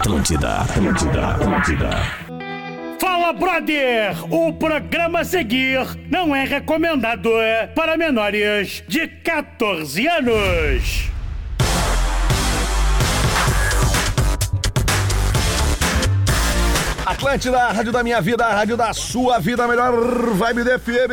Atlântida. Fala, brother! O programa a seguir não é recomendado para menores de 14 anos. Atlântida, a rádio da minha vida, a rádio da sua vida, a melhor vibe do FM.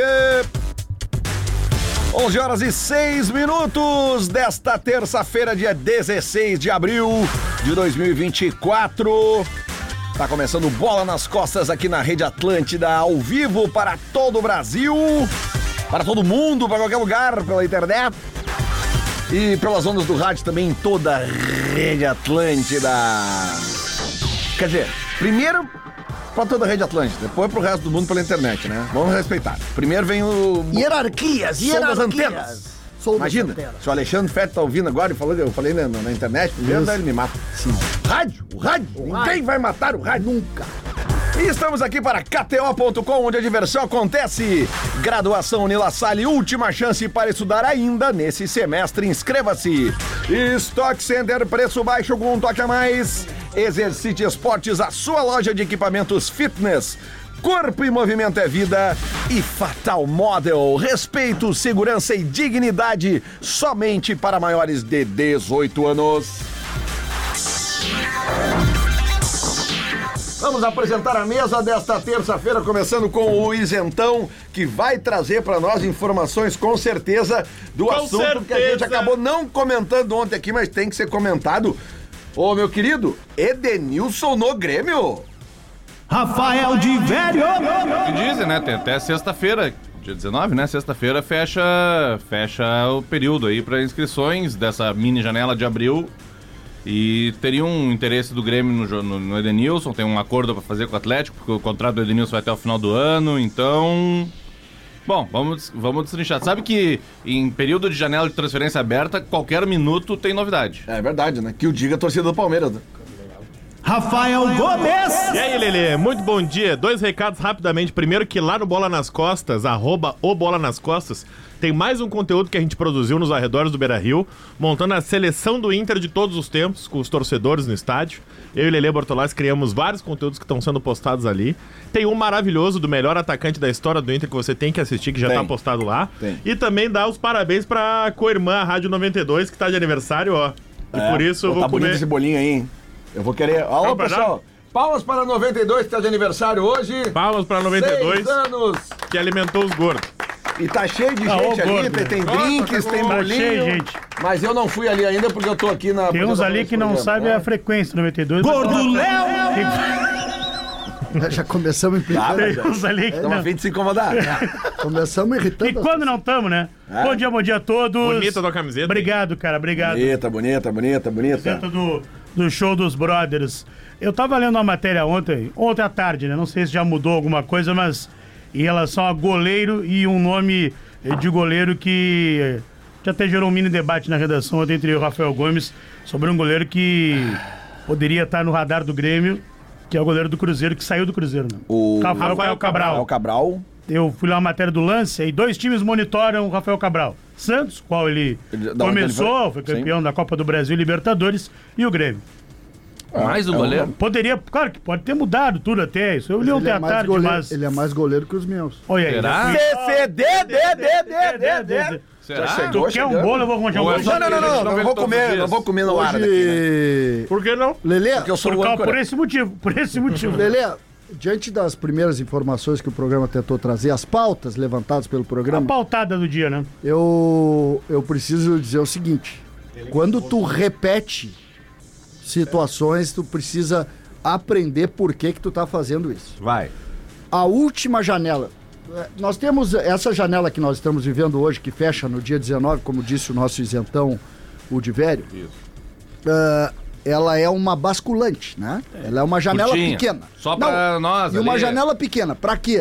11h06 desta terça-feira, dia 16 de abril de 2024. Tá começando Bola nas Costas aqui na Rede Atlântida, ao vivo para todo o Brasil, para todo mundo, para qualquer lugar, pela internet e pelas ondas do rádio também em toda a Rede Atlântida. Quer dizer, primeiro para toda a Rede Atlântida, depois pro resto do mundo pela internet, né? Vamos respeitar. Primeiro vem o... Hierarquias. Das antenas. Imagina, se o Alexandre Fetter tá ouvindo agora e falou, eu falei na internet, primeiro daí ele me mata. Sim. O rádio, ninguém vai matar o rádio. Nunca. E estamos aqui para KTO.com, onde a diversão acontece. Graduação Nila Salle, última chance para estudar ainda nesse semestre. Inscreva-se. Stock Center, preço baixo com um toque a mais. Exercite Esportes, a sua loja de equipamentos fitness. Corpo e movimento é vida. E Fatal Model, respeito, segurança e dignidade somente para maiores de 18 anos. Vamos apresentar a mesa desta terça-feira, começando com o Isentão, que vai trazer para nós informações com certeza do assunto que a gente acabou não comentando ontem aqui, mas tem que ser comentado. Ô, meu querido, Edenilson no Grêmio. Rafael de Velho. O que dizem, né? Tem até sexta-feira, dia 19, né? Sexta-feira fecha o período aí para inscrições dessa mini janela de abril. E teria um interesse do Grêmio no Edenilson, tem um acordo para fazer com o Atlético, porque o contrato do Edenilson vai até o final do ano, então... Bom, vamos destrinchar. Sabe que em período de janela de transferência aberta, qualquer minuto tem novidade. É verdade, né? Que o diga a torcida do Palmeiras, né? Rafael Gomes. E aí, Lelê, muito bom dia. 2 recados rapidamente. Primeiro que lá no Bola nas Costas, @Bola nas Costas, tem mais um conteúdo que a gente produziu nos arredores do Beira-Rio, montando a seleção do Inter de todos os tempos, com os torcedores no estádio. Eu e Lelê Bortolás criamos vários conteúdos que estão sendo postados ali. Tem um maravilhoso do melhor atacante da história do Inter que você tem que assistir, que já tá postado lá. Tem. E também dá os parabéns pra co-irmã, a Rádio 92, que tá de aniversário, ó. E por isso eu vou comer... bonito esse bolinho aí, hein? Eu vou querer... Alô, pessoal! Palmas para 92, que tá de aniversário hoje. Palmas para 92. 6 anos. Que alimentou os gordos. E tá cheio de gente ali, tem drinks, tem bolinho. Cheio, gente. Mas eu não fui ali ainda porque eu tô aqui na... Tem uns ali que não sabem a frequência, 92. Gordo Léo! Já começamos implicando. Tem uns ali que Estamos a fim de se incomodar. Começamos irritando. E quando não estamos, né? Bom dia a todos. Bonita tua camiseta. Obrigado, cara, obrigado. Bonita. Dentro do show dos brothers. Eu tava lendo uma matéria ontem à tarde, né? Não sei se já mudou alguma coisa, mas em relação a goleiro e um nome de goleiro que já até gerou um mini debate na redação ontem entre o Rafael Gomes sobre um goleiro que poderia estar no radar do Grêmio, que é o goleiro do Cruzeiro, que saiu do Cruzeiro, né? O Rafael Cabral. O Cabral. Eu fui lá na matéria do Lance e 2 times monitoram o Rafael Cabral. Santos, qual ele começou, foi campeão da Copa do Brasil e Libertadores, e o Grêmio. Mais um goleiro? Poderia, claro que pode ter mudado tudo até isso. Eu li ontem à tarde, mas... Ele é mais goleiro que os meus. Olha aí. Será? Será? Tu quer um bolo, eu vou arranjar um bolo. Não vou comer no ar daqui, né? Por que não? Lelê, Porque eu sou o âncora. Por esse motivo. Lelê, diante das primeiras informações que o programa tentou trazer, as pautas levantadas pelo A programa, pautada do dia, né? eu preciso dizer o seguinte: quando tu repete situações, tu precisa aprender por que tu tá fazendo isso. Vai. A última janela, nós temos essa janela que nós estamos vivendo hoje, que fecha no dia 19, como disse o nosso isentão, o Divério. Ela é uma basculante, né? Ela é uma janela Curtinha. pequena. Só pra nós E uma ali. janela pequena. Pra quê?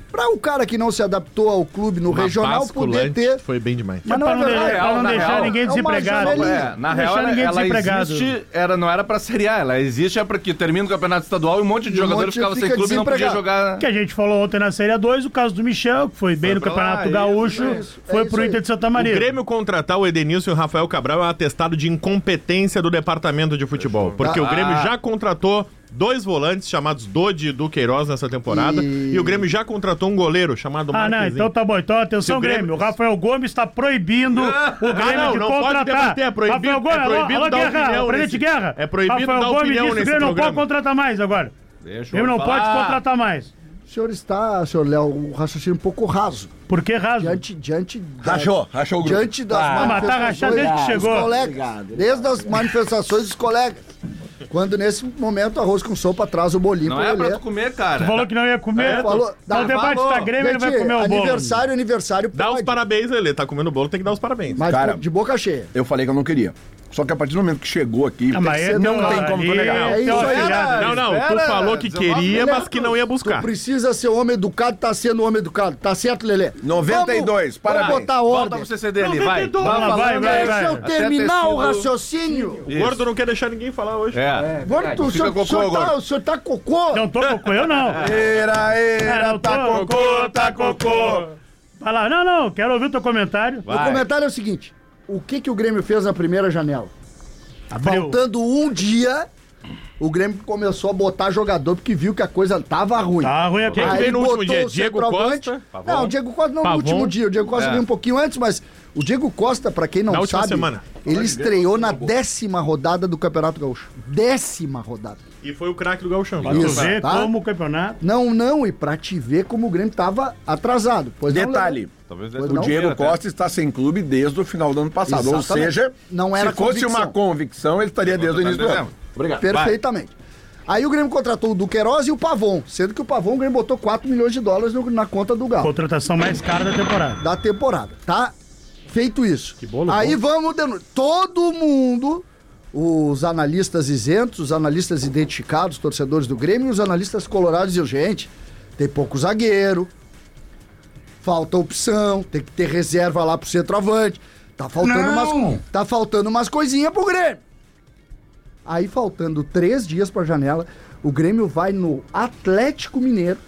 Pra o cara que não se adaptou ao clube no Uma regional poder basculante, ter... Foi bem demais. Mas não pra é não, verdade. pra não na deixar real, ninguém é uma desempregado. janelinha. Na Deixar real, ninguém ela desempregado. existe, não era pra Série A, ela existe porque termina o campeonato estadual e um monte de E um jogador monte ficava sem fica clube e não podia desempregado. jogar. Que a gente falou ontem na Série 2, o caso do Michel, que foi bem no pra lá, Campeonato isso, Gaúcho, foi isso pro aí. Inter de Santa O Maria. Grêmio contratar o Edenilson e o Rafael Cabral é um atestado de incompetência do departamento de futebol. Porque o Grêmio já contratou 2 volantes chamados Dodi e Duqueiroz nessa temporada e o Grêmio já contratou um goleiro chamado Ah, não, Marquezinho. então tá bom. Então, atenção, Se o Grêmio. Grêmio- O Rafael Gomes está proibindo o Grêmio de não pode contratar. debater, é proibido- Rafael Gomes, é proibido alô, dar Guerra, opinião o presidente nesse- Guerra. é proibido Rafael dar Gomes opinião disse que o nesse Grêmio não pode programa. contratar mais agora. Deixa O Grêmio não pode falar. contratar mais. O senhor está, senhor Léo, um raciocínio um pouco raso. Por que raso? Diante Rachou o grupo. Diante das mas tá rachado desde que dos chegou. colegas, desde as manifestações dos colegas. Quando nesse momento arroz com sopa traz o bolinho Não pro é pra Lelê. tu comer, cara. Tu falou que não ia comer. falou- Então o debate falou. da Grêmio, ele vai Gente, comer o bolo. aniversário Dá os pode, parabéns, Lelê. Tá comendo bolo, tem que dar os parabéns. mas Cara, de boca cheia. Eu falei que eu não queria. Só que a partir do momento que chegou aqui, Ah, mas não tem como tu negar. É isso aí. Não, tu Espera, falou que 19 queria, mas minutos. que não ia Tu buscar. precisa ser homem educado, tá sendo homem educado. Tá certo, Lelê? 92, parabéns. Vamos botar a Volta ordem. pro CCD ali, vai. 92. Vai, Deixa eu Até terminar ter o sido- raciocínio. O gordo não quer deixar ninguém falar hoje. É. Gordo, o senhor, cocô, o senhor gordo. o senhor tá cocô? Não tô cocô, eu não. Era, tá cocô. Vai lá, não, quero ouvir o teu comentário. O comentário é o seguinte: o que o Grêmio fez na primeira janela? Abriu. Faltando um dia, o Grêmio começou a botar jogador porque viu que a coisa tava ruim. Tá ruim aqui. Quem que veio no último botou dia? o Diego centroavante. Costa? Não, o Diego Costa não Pavon. no último dia. O Diego Costa É. veio um pouquinho antes, mas o Diego Costa, pra quem não Na última sabe, semana. ele estreou na 10ª rodada do Campeonato Gaúcho. 10ª rodada. E foi o craque do Gauchão. Pra tu Isso, ver tá? como o campeonato. Não, e pra te ver como o Grêmio tava atrasado. Pois não, Detalhe, Talvez Pois desse não. o Diego até. Costa está sem clube desde o final do ano passado. Ou Exatamente. seja, Não era se fosse convicção. uma convicção, ele estaria desde o início do ano. dezembro. Obrigado. Perfeitamente. Aí o Grêmio contratou o Duqueiroz e o Pavon, sendo que o Pavon o Grêmio botou 4 milhões de dólares na conta do Galo. Contratação mais cara da temporada. Da temporada, tá? Feito isso. bolo Aí bom. vamos... Todo mundo, os analistas isentos, os analistas identificados, torcedores do Grêmio e os analistas colorados diziam, gente, tem pouco zagueiro, falta opção, tem que ter reserva lá pro centroavante, tá faltando umas coisinhas pro Grêmio. Aí, faltando 3 dias pra janela, o Grêmio vai no Atlético Mineiro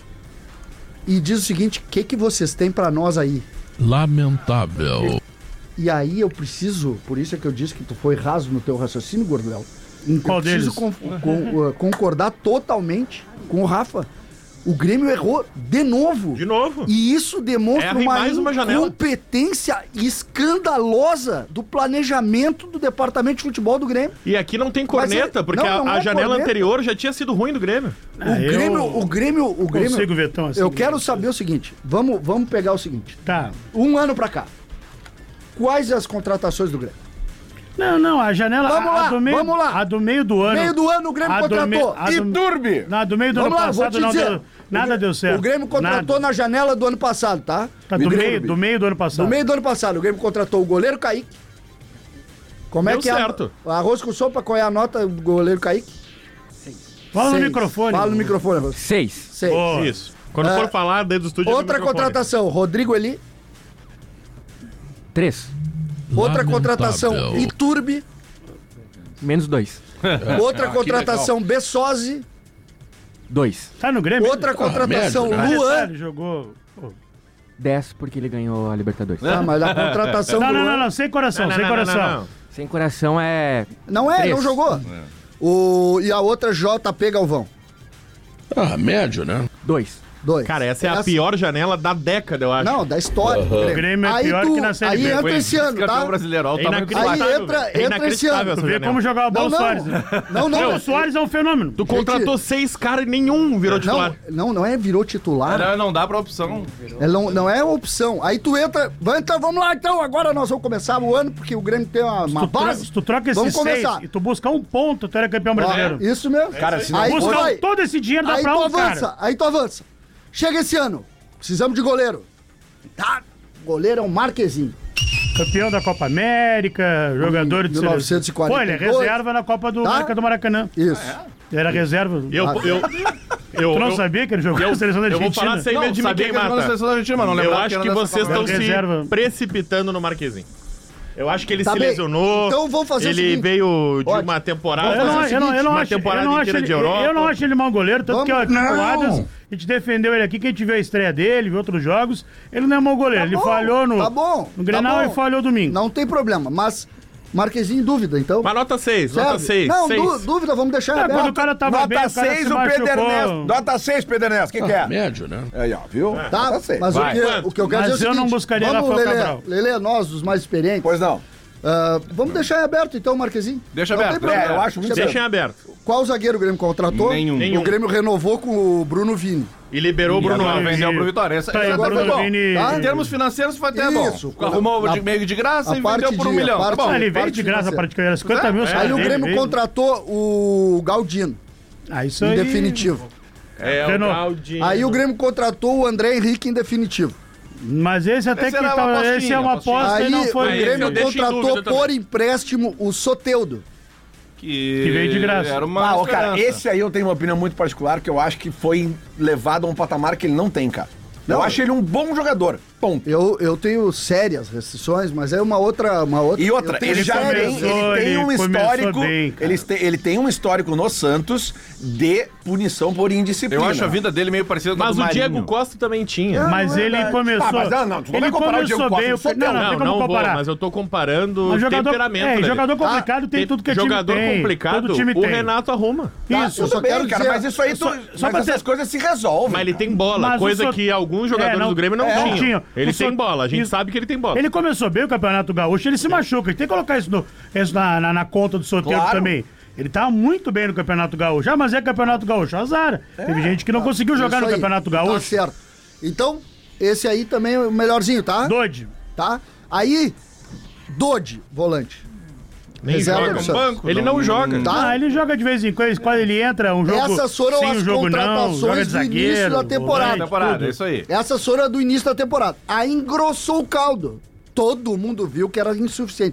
e diz o seguinte, o que vocês têm pra nós aí? Lamentável. E aí eu preciso, por isso é que eu disse que tu foi raso no teu raciocínio, Gordel. Qual Eu preciso deles? concordar totalmente com o Rafa. O Grêmio errou de novo. De novo. E isso demonstra Erra em mais uma janela. incompetência escandalosa do planejamento do departamento de futebol do Grêmio. E aqui não tem corneta, Mas porque não a é janela corneta. anterior já tinha sido ruim do Grêmio. O Grêmio. Consigo ver tão assim. Eu quero saber o seguinte. Vamos pegar o seguinte. Tá. Um ano pra cá. Quais as contratações do Grêmio? Não, a janela. Vamos lá, do meio, vamos lá. A do meio do ano. Meio do ano o Grêmio a do contratou. a do- E Turbi? Não, do meio do Vamos ano lá, vou passado te não dizer. deu. Nada deu certo. O Grêmio contratou Nada. na janela do ano passado, tá? Tá, Me deu. do meio do ano passado. No meio do ano passado, o Grêmio contratou o goleiro Kaique. Como é Deu que é? certo. Arroz com sopa, qual é a nota do goleiro Kaique? Fala no 6. microfone. Fala no microfone, Arroz. 6. 6. Ô, Isso. Quando Ah, for falar dentro do estúdio... Outra no microfone. contratação, Rodrigo Eli. 3. Outra Lamentável. contratação, Iturbe. Menos 2. Outra contratação, Bessosi. 2. Tá no Grêmio? Outra contratação, merda, Luan. Ele jogou. Pô. 10 porque ele ganhou a Libertadores. Ah, mas a contratação do Luan... Não, sem coração, sem coração. Não. Sem coração é. Não é, 3. não jogou. E a outra, JP Galvão. Ah, médio, né? 2. 2. Cara, essa é a pior janela da década, eu acho. Não, da história. do O Grêmio é pior que na Série Aí B. entra Foi esse ano, campeão tá? brasileiro, olha o É tamanho do inacreditável. Aí entra- velho. É entra esse ano. inacreditável essa Tu vê janela. como jogar a bola Não, o Soares, né? não. O Soares é um fenômeno. Tu contratou 6 caras e nenhum virou titular. Não é virou titular. Não dá pra opção. Não é opção. Aí tu entra. Então, vamos lá, então. Agora nós vamos começar o ano, porque o Grêmio tem uma base. Se tu troca Vamos esses 6 começar. e tu buscar um ponto, tu era campeão brasileiro. Ó, isso mesmo. Cara, se não aí tu Buscar vai. todo esse dinheiro dá Aí pra tu um avança. cara. Aí tu avança. Chega esse ano. Precisamos de goleiro. Tá. Goleiro é um Marquezinho. Campeão da Copa América, jogador de seleção. 1942. Pô, ele é reserva na Copa do Tá? América do Maracanã. Isso. Era reserva. Eu Tu não sabia que ele jogou na seleção da Eu Argentina? vou falar sem medo de sabia ninguém, que ele jogou na Mata. seleção da Argentina, mas não Eu lembrava acho era que dessa vocês Copa. estão se Reserva. precipitando no Marquezinho. Eu acho que ele Tá se bem. lesionou. Então vamos fazer o Ele seguinte. veio de Ótimo. uma temporada. Eu não uma acho, temporada eu não inteira acho de ele, Europa. eu não acho ele mau goleiro, tanto que aqui Não. no Adams, a gente defendeu ele aqui, que a gente viu a estreia dele, viu outros jogos, ele não é mau goleiro, ele bom, falhou no, tá bom, no Grenal tá e bom. falhou domingo. Não tem problema, mas Marquezinho em dúvida, então. Mas nota 6, nota Serve? 6. Não, 6. dúvida, vamos deixar Ah, aberto. quando o cara tava bem, Nota o cara 6 se o Pedro machucou. Ernesto. Nota 6, Pedro Ernesto. O que é? Médio, né? Aí, ó, viu? Tá, Nota 6. mas Vai. o que eu quero Mas dizer é o eu não seguinte, buscaria vamos, Rafael Lelê, Cabral. Lelê, nós, os mais experientes, Pois não. vamos deixar em aberto então, Marquezinho. Deixa Não aberto. tem problema. Eu acho muito Deixa Deixem aberto. Qual zagueiro o Grêmio contratou? Nenhum. O Grêmio renovou com o Bruno Vini. E liberou o Bruno Agora Alves. vendeu pro Vitória. Essa Tá aí, essa o Bruno foi bom. Vini- Tá? Em termos financeiros foi até bom. Isso. Arrumou Na- de meio de graça a e parte vendeu por 1 de- milhão. a Tá parte- bom. Ele veio parte de graça, financeira. a parte de 50 mil. Aí o dele, Grêmio veio. contratou o Galdino, Ah, isso em aí. definitivo. É, o Renault. Galdino. Aí o Grêmio contratou o André Henrique em definitivo. Mas esse até Esse que era uma tá, apostinha, esse é uma aposta Aí e não o foi. Aí, Grêmio eu deixo em contratou dúvida também. por empréstimo o Soteudo. Que veio de graça. Era uma Ô, cara, esperança. esse aí eu tenho uma opinião muito particular, que eu acho que foi levado a um patamar que ele não tem, cara. Eu acho ele um bom jogador. Ponto. Eu tenho sérias restrições, mas é uma outra. E outra, eu tenho ele já sérias- tem, ele tem um começou histórico. bem, cara. Ele tem um histórico no Santos de punição por indisciplina. Eu acho a vida dele meio parecida com a Mas do o Diego Marinho. Costa também tinha. Mas não é ele verdade. começou. Ah, mas não, tu não vai ele comparar o Diego começou Costa bem. com o Soteudo. Não, Não, tem como não vou, comparar. mas eu tô comparando Mas temperamento. Lelê. jogador complicado tem tudo que é time Jogador tem. complicado, Todo time o tem. Renato arruma. Tá, Isso. eu só Tudo bem, quero cara, dizer- mas isso aí, só mas pra essas ter- coisas se resolvem. Mas ele tem bola, Mas o coisa Sot- que alguns jogadores não- do Grêmio não não tinham. tinham. Ele O tem Sot- bola, a gente isso. sabe que ele tem bola. Ele começou bem o Campeonato Gaúcho, ele se machuca. A gente tem que colocar isso, isso na conta do Soteldo Claro. também. Ele tava muito bem no Campeonato Gaúcho. Ah, mas é Campeonato Gaúcho. Azar. Teve gente que não conseguiu jogar Isso no aí, Campeonato Tá Gaúcho. certo. Então, esse aí também é o melhorzinho, tá? Dodge. Tá? Aí, Dodge, volante. Nem Reserva joga do no Santos. banco. Ele não joga. Tá? Ah, ele joga de vez em quando ele entra, um jogo Essas foram sim, as um jogo não, joga contratações de do início zagueiro. da temporada. volante, Temporada, tudo. é isso aí. Essas foram do início da temporada. Aí engrossou o caldo. Todo mundo viu que era insuficiente.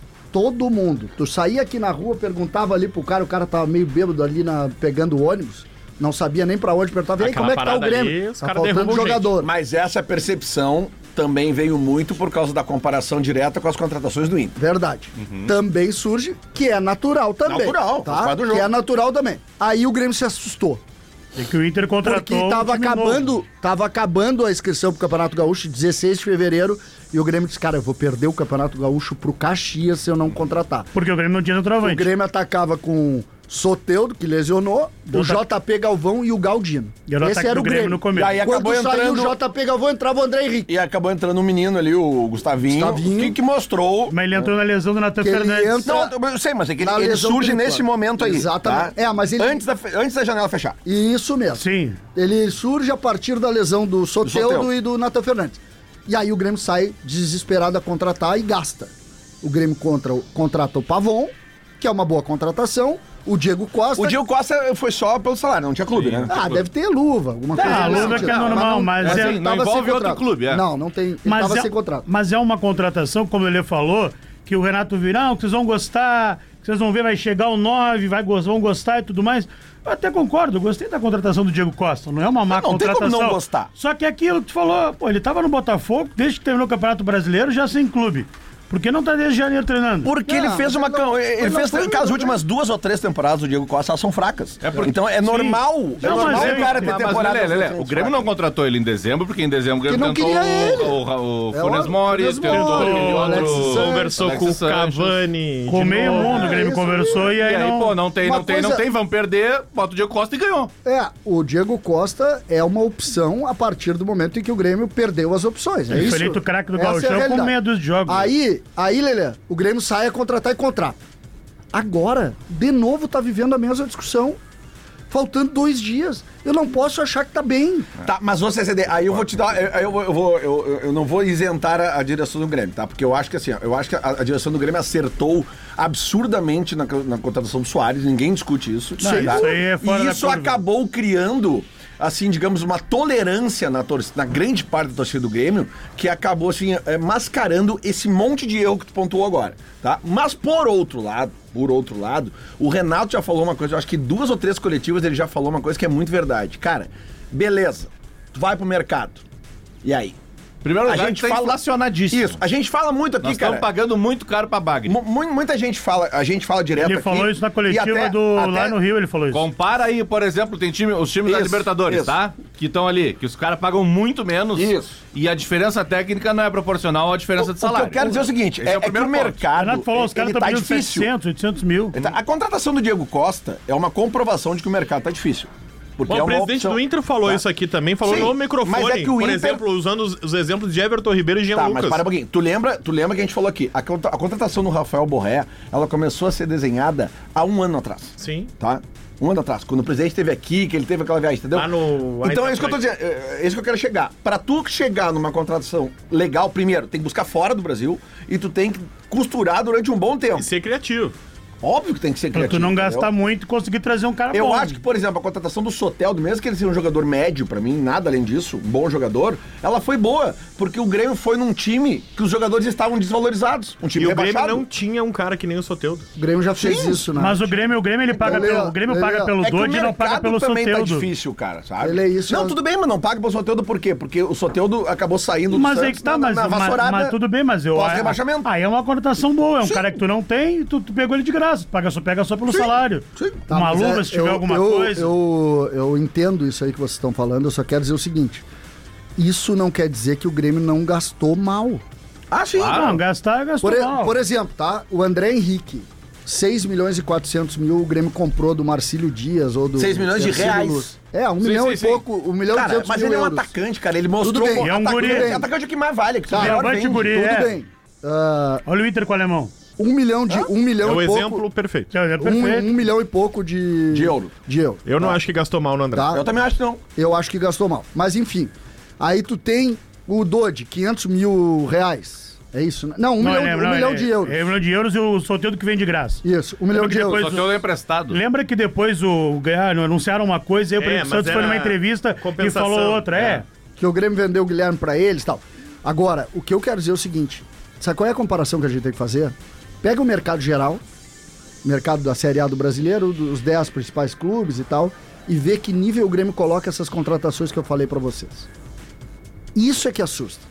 Todo mundo. Tu saía aqui na rua, perguntava ali pro cara, o cara tava meio bêbado ali pegando o ônibus, não sabia nem pra onde, perguntava, e aí, Aquela como é que tá o parada Grêmio? ali, os Tá caras faltando derrubam jogador. Mas essa percepção também veio muito por causa da comparação direta com as contratações do Inter. Verdade. Também surge, que é natural também. Natural, faz tá? parte do jogo. Que é natural também. Aí o Grêmio se assustou. É que o Inter contratou Porque tava um time novo. acabando a inscrição pro Campeonato Gaúcho, 16 de fevereiro, e o Grêmio disse, cara, eu vou perder o Campeonato Gaúcho pro Caxias se eu não contratar. Porque o Grêmio não tinha O centroavante. Grêmio atacava com Soteldo, que lesionou, o JP Galvão e o Galdino. E era o Esse ataque era do o Grêmio Grêmio. no começo. E aí Quando acabou saiu entrando... o JP Galvão, entrava o André Henrique. E acabou entrando um menino ali, o Gustavinho, que mostrou... Mas ele entrou na lesão do Natan Que ele Fernandes. entra- Não, eu sei, mas é que Na ele lesão surge tripa. nesse momento aí. Exatamente. tá? É, mas ele- Antes da janela fechar. Isso mesmo. Sim. Ele surge a partir da lesão do Soteldo Soteldo. e do Natan Fernandes. E aí o Grêmio sai desesperado a contratar e gasta. O Grêmio contrata o Pavon, que é uma boa contratação. O Diego Costa. O Diego Costa foi só pelo salário, não tinha clube, né? Ah, deve ter luva, alguma coisa. a nesse luva sentido. que é normal, mas ele é- não tava envolve sem outro contrato. clube, é. Não tem. Ele tava sem contrato. Mas é uma contratação, como ele falou, que o Renato virá, que vocês vão gostar, que vocês vão ver, vai chegar o 9, vão gostar e tudo mais. Eu até concordo, eu gostei da contratação do Diego Costa, não é uma má Não tem contratação. como não gostar. Só que aquilo que tu falou, pô, ele tava no Botafogo, desde que terminou o Campeonato Brasileiro, já sem clube. Por que não tá desde janeiro treinando? Porque Não, ele fez uma. mas não- Ele mas não fez. foi Cara, as um- últimas 2 ou 3 temporadas do Diego Costa elas são fracas. Então é normal. É Não, normal mas o cara ter Mas, temporada. Lelê, o Grêmio não contratou ele em dezembro, porque em dezembro o Grêmio Que não tentou queria ele. o É Funes o Mori, Funes tentou Mori, aquele o Alex outro... Sanches. Conversou com o Alexis Sanches. Cavani. Com de meio novo. mundo o Grêmio isso. conversou e E aí aí, não... pô, não tem, Uma vamos perder, bota o Diego Costa e ganhou. O Diego Costa é uma opção a partir do momento em que o Grêmio perdeu as opções. É Ele isso? foi eleito craque do Essa é a Gauchão com realidade. meia dúzia de jogos. Aí, Lelê, o Grêmio sai a contratar e contrata. Agora, de novo, tá vivendo a mesma discussão. Faltando 2 dias. Eu não posso achar que tá bem. Tá, mas você CD, aí eu vou te dar. Eu não vou isentar a direção do Grêmio, tá? Porque eu acho que assim, eu acho que a direção do Grêmio acertou absurdamente na contratação do Soares, ninguém discute isso. Não, tá? isso aí é fora E da isso curva. acabou criando assim, digamos, uma tolerância na grande parte da torcida do Grêmio, que acabou, assim, mascarando esse monte de erro que tu pontuou agora, tá? Mas, por outro lado, o Renato já falou uma coisa, eu acho que 2 ou 3 coletivas ele já falou uma coisa que é muito verdade. Cara, beleza, tu vai pro mercado, e aí? Primeiro lugar, a gente fala inflacionadíssimo. Isso, a gente fala muito aqui, Nós cara. estamos pagando muito caro pra Bagre. Muita gente fala, a gente fala direto Ele aqui. falou isso na coletiva lá no Rio, ele falou isso. Compara aí, por exemplo, tem os times da Isso, Libertadores, isso. tá? Que estão ali, que os caras pagam muito menos. Isso. E a diferença técnica não é proporcional à diferença de salário. O que eu quero dizer é o seguinte, Esse é que o primeiro ponto. O mercado, Renato falou, os caras ele estão tá pedindo difícil. 700, 800 mil. A contratação do Diego Costa é uma comprovação de que o mercado tá difícil. Porque Bom, é o uma presidente opção. do Inter falou Tá. isso aqui também, falou Sim, no microfone, mas é que o por Inter- exemplo, usando os exemplos de Everton Ribeiro e Jean Tá, Lucas. mas para um pouquinho. Tu lembra que a gente falou aqui, a contratação do Rafael Borré, ela começou a ser desenhada há 1 ano atrás. Sim. Tá? 1 ano atrás, quando o presidente esteve aqui, que ele teve aquela viagem, entendeu? Lá no Então é isso que eu tô dizendo, é isso que eu quero chegar. Pra tu chegar numa contratação legal, primeiro, tem que buscar fora do Brasil e tu tem que costurar durante um bom tempo. E ser criativo. Óbvio que tem que ser Pra criativo. tu não entendeu? gastar muito e conseguir trazer um cara Eu bom. acho que, por exemplo, a contratação do Soteldo, mesmo que ele seja um jogador médio pra mim, nada além disso, um bom jogador, ela foi boa, porque o Grêmio foi num time que os jogadores estavam desvalorizados. Um time E o Grêmio rebaixado. não tinha um cara que nem o Soteldo. O Grêmio já fez Sim, isso, né? Mas o Grêmio ele paga Lelê, pelo, o Grêmio Lelê, paga pelo É que o Dodge e não paga mercado pelo também tá Soteldo. difícil, cara, sabe? Ele é isso, Não, eu- tudo bem, mas não paga pelo Soteldo por quê? Porque o Soteldo acabou saindo do Mas aí Santos que tá, mas tudo bem, mas eu... pós-rebaixamento. Aí é uma contratação boa, é um cara que tu não tem e tu pegou ele de graça. Tu pega só pelo salário. Sim. Tá, Uma mas luva, se tiver alguma coisa. Eu entendo isso aí que vocês estão falando, eu só quero dizer o seguinte. Isso não quer dizer que o Grêmio não gastou mal. Ah, sim. Não, gastou mal. Por exemplo, tá? O André Henrique, 6 milhões e 400 mil o Grêmio comprou do Marcílio Dias ou do... 6 milhões de Ercílio reais. Luz. É, 1 milhão sim, e sim. pouco, 1 milhão e Cara, 200 mas mil ele é um euros. atacante, cara. Ele mostrou... bem, é um guri. Atacante é o que mais vale, que tu Tá, melhor avante vende. guri. Tudo É. bem. Olha o Inter com o alemão. 1 milhão de... 1 milhão É o e pouco... exemplo perfeito. É perfeito. 1 milhão e pouco de euro. De euro. Eu não acho que gastou mal no André. Tá? Eu também acho que não. Eu acho que gastou mal. Mas enfim, aí tu tem o Dodge, 500 mil reais. É isso? Né? Não, 1 milhão de euros. 1 milhão de euros e o Soteldo que vem de graça. Isso, 1 milhão que de euros. depois- Soteldo é emprestado. Lembra que depois anunciaram uma coisa e o Presidente mas Santos foi era numa entrevista e compensação. falou outra. Que o Grêmio vendeu o Guilherme pra eles e tal. Agora, o que eu quero dizer é o seguinte: sabe qual é a comparação que a gente tem que fazer? Pega o mercado geral, mercado da Série A do brasileiro, dos 10 principais clubes e tal, e vê que nível o Grêmio coloca essas contratações que eu falei pra vocês. Isso é que assusta.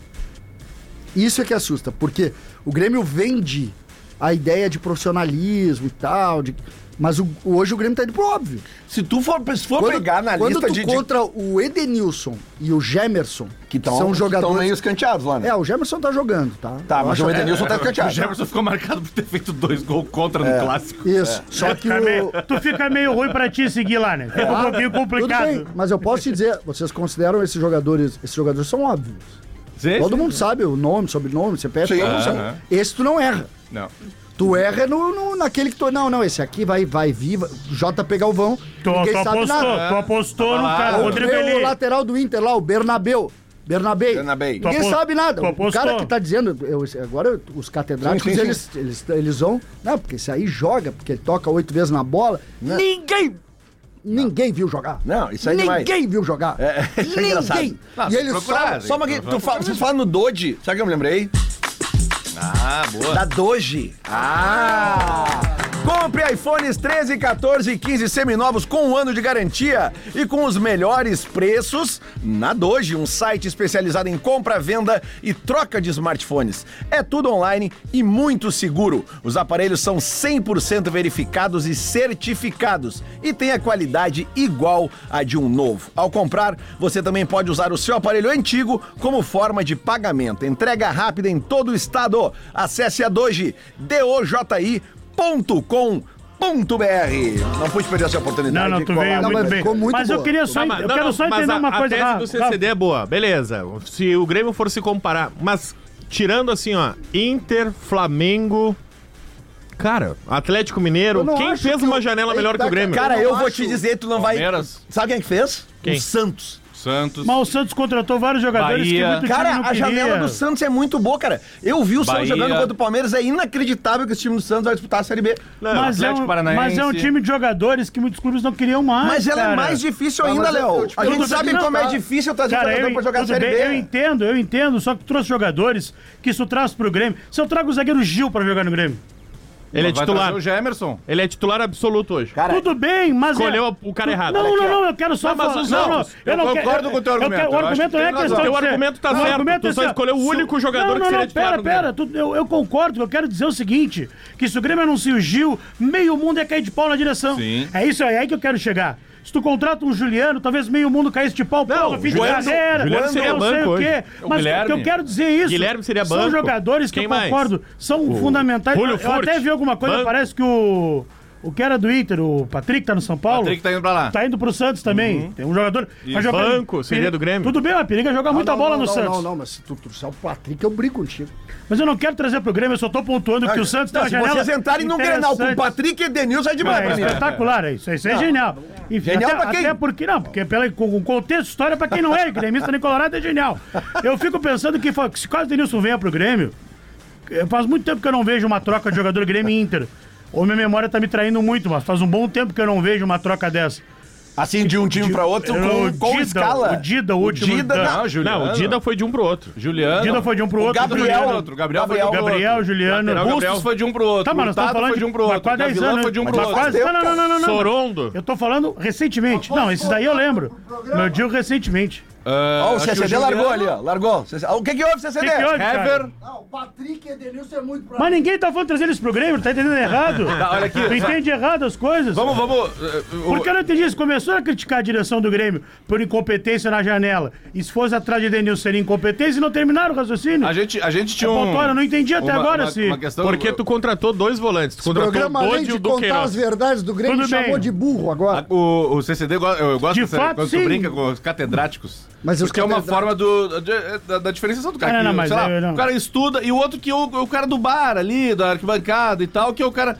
Isso é que assusta, porque o Grêmio vende a ideia de profissionalismo e tal, mas hoje o Grêmio tá indo pro óbvio. Se for pegar na Quando lista tu de... contra o Edenilson e o Gemerson, que são estão jogadores... meio escanteados lá, né? É, o Gemerson tá jogando, tá? Tá, Eu mas acho- o Edenilson tá O escanteado. Jefferson ficou marcado por ter feito 2 gols contra no clássico. Isso, só que o... Tu fica meio ruim pra ti seguir lá, né? Fica um pouquinho Tudo complicado. bem, mas eu posso te dizer, vocês consideram esses jogadores são óbvios. Sim, Todo sim. mundo sabe o nome, sobrenome, CPF, Sim, todo mundo sabe. aham. Esse tu não erra. Não. Tu erra naquele que tu... Não, esse aqui vai vir, JP Galvão, ninguém sabe nada. Tu apostou no cara, Ou Rodrigo o Eli. lateral do Inter lá, o Bernabéu. Bernabé. Bernabé. Ninguém Tu sabe nada. tu O apostou? cara que tá dizendo, agora os catedráticos, Sim, sim, eles vão... Não, porque esse aí joga, porque ele toca 8 vezes na bola. Ninguém viu jogar. Não, isso aí é demais. Ninguém viu jogar. isso é engraçado. Ninguém. Não, E ele procurar, Só uma aqui, vocês falam no Doge, sabe o que eu me lembrei? Ah, boa. Da Doge. Compre iPhones 13, 14 e 15 seminovos com 1 ano de garantia e com os melhores preços na Doge, um site especializado em compra, venda e troca de smartphones. É tudo online e muito seguro. Os aparelhos são 100% verificados e certificados e têm a qualidade igual a de um novo. Ao comprar, você também pode usar o seu aparelho antigo como forma de pagamento. Entrega rápida em todo o estado. Acesse a Doji, doji.com.br. Não pude perder essa oportunidade. Não, tu veio Não, muito mas bem. ficou muito Mas eu boa. queria só, Tá, eu quero só entender uma coisa. A tese do Rafa. CCD é boa, beleza. Se o Grêmio for se comparar, mas tirando assim, ó, Inter, Flamengo... Cara, Atlético Mineiro, Eu não quem acho fez que uma o- janela aí melhor que tá, o Grêmio? Cara, eu vou acho- te dizer, tu não vai... Palmeiras. Sabe quem é que fez? Quem? O Santos. Santos. Mas o Santos contratou vários jogadores Bahia. que muito time Cara, não a queria. janela do Santos é muito boa, cara. Eu vi o Santos Bahia. jogando contra o Palmeiras, é inacreditável que esse time do Santos vai disputar a Série B. Mas Atlético Paranaense. mas é um time de jogadores que muitos clubes não queriam mais. Mas ela cara. é mais difícil Ah, ainda, mas Léo. eu te A gente pergunto sabe aqui, como tá? é difícil trazer Cara, jogador pra jogar a tudo Série bem, B. eu entendo, só que tu trouxe jogadores que isso traz pro Grêmio. Se eu trago o zagueiro Gil pra jogar no Grêmio, Ele é Vai titular. trazer o Gemerson. Ele é titular absoluto hoje. Cara, tudo bem, mas... Escolheu o cara errado. Não, não, eu quero só Não, mas falar... os Não, outros, eu não concordo com o teu eu argumento, quero- O eu acho argumento que não é tem razão. questão de Teu ser- argumento tá o certo, argumento tu é só assim, escolheu o único jogador que seria titular no Pera, eu concordo, eu quero dizer o seguinte, que se o Grêmio anuncia o Gil, meio mundo ia cair de pau na direção. Sim. É isso aí, é aí que eu quero chegar. Se tu contrata um Juliano, talvez meio mundo caísse de pau, Não, porra, fim de Juliano carreira, seria não sei banco o hoje. quê. O Mas Guilherme. o que eu quero dizer é isso. Guilherme seria São banco. jogadores que Quem eu mais? concordo, são fundamentais. Julio Eu até Furt. vi alguma coisa, Banco. parece que o que era do Inter, o Patrick, tá no São Paulo. Patrick tá indo pra lá. Tá indo pro Santos também. Tem um jogador. vai jogar- banco, seria do Grêmio. Tudo bem, a Periga joga muita bola no Santos. Não, mas se tu trouxer o Patrick, eu brigo contigo. Mas eu não quero trazer pro Grêmio, eu só tô pontuando que o Santos tem Não, uma se janela. vocês entrarem no Grenal com o interessante. Patrick e Edenilson, é demais É pra mim. espetacular, é isso é genial. Enfim, Genial até, pra quem? até porque, não, porque com o contexto, história pra quem não é, gremista nem colorado é genial. Eu fico pensando que se caso o Denilson venha pro Grêmio, faz muito tempo que eu não vejo uma troca de jogador Grêmio e Inter. Ou minha memória tá me traindo muito, mas faz um bom tempo que eu não vejo uma troca dessa. Assim, de um time pra outro, com Dida, escala. o Dida, o último. Dida, da- não, Juliano. Não, o Dida foi de um pro outro. Juliano. Dida foi de um pro outro. Gabriel, Juliano. outro. Gabriel foi de um pro outro. Gabriel, Juliano. Lateral, Bustos Gabriel. foi de um pro outro. Tá, mano, nós estamos Hurtado falando foi de um pro outro. quase 10 Gavilã anos. foi de um pro Mas outro. quase- não. Sorondo. Eu tô falando recentemente. Não, esses daí eu lembro. Mas eu digo recentemente. Ó, o Acho que CCD Juliano- largou ali, ó. Largou. O que houve, CCD? Que houve, cara? Hever. Não, o Patrick e Edenilson é muito pra Mas ninguém tá falando de trazer eles pro Grêmio, tá entendendo errado? Tá, olha aqui. Tu entende errado as coisas. Vamos. Porque eu não entendi isso. Começou a criticar a direção do Grêmio por incompetência na janela. E se fosse atrás de Edenilson seria incompetência e não terminaram o raciocínio. A gente tinha um... Pontuara, eu não entendi até agora se... Uma questão... Porque tu contratou dois volantes. Tu contratou programa, o além Dodi e de o contar Duqueiroz. as verdades do Grêmio, Tudo bem. chamou de burro agora. O CCD, eu gosto De dessa- fato, quando sim. tu brinca com os catedráticos. Mas os porque é uma catedráticos- forma da diferenciação do cara. Ah, não, que, mas sei lá, eu não. o cara estuda e o outro que é o cara do bar ali, da arquibancada e tal, que é o cara...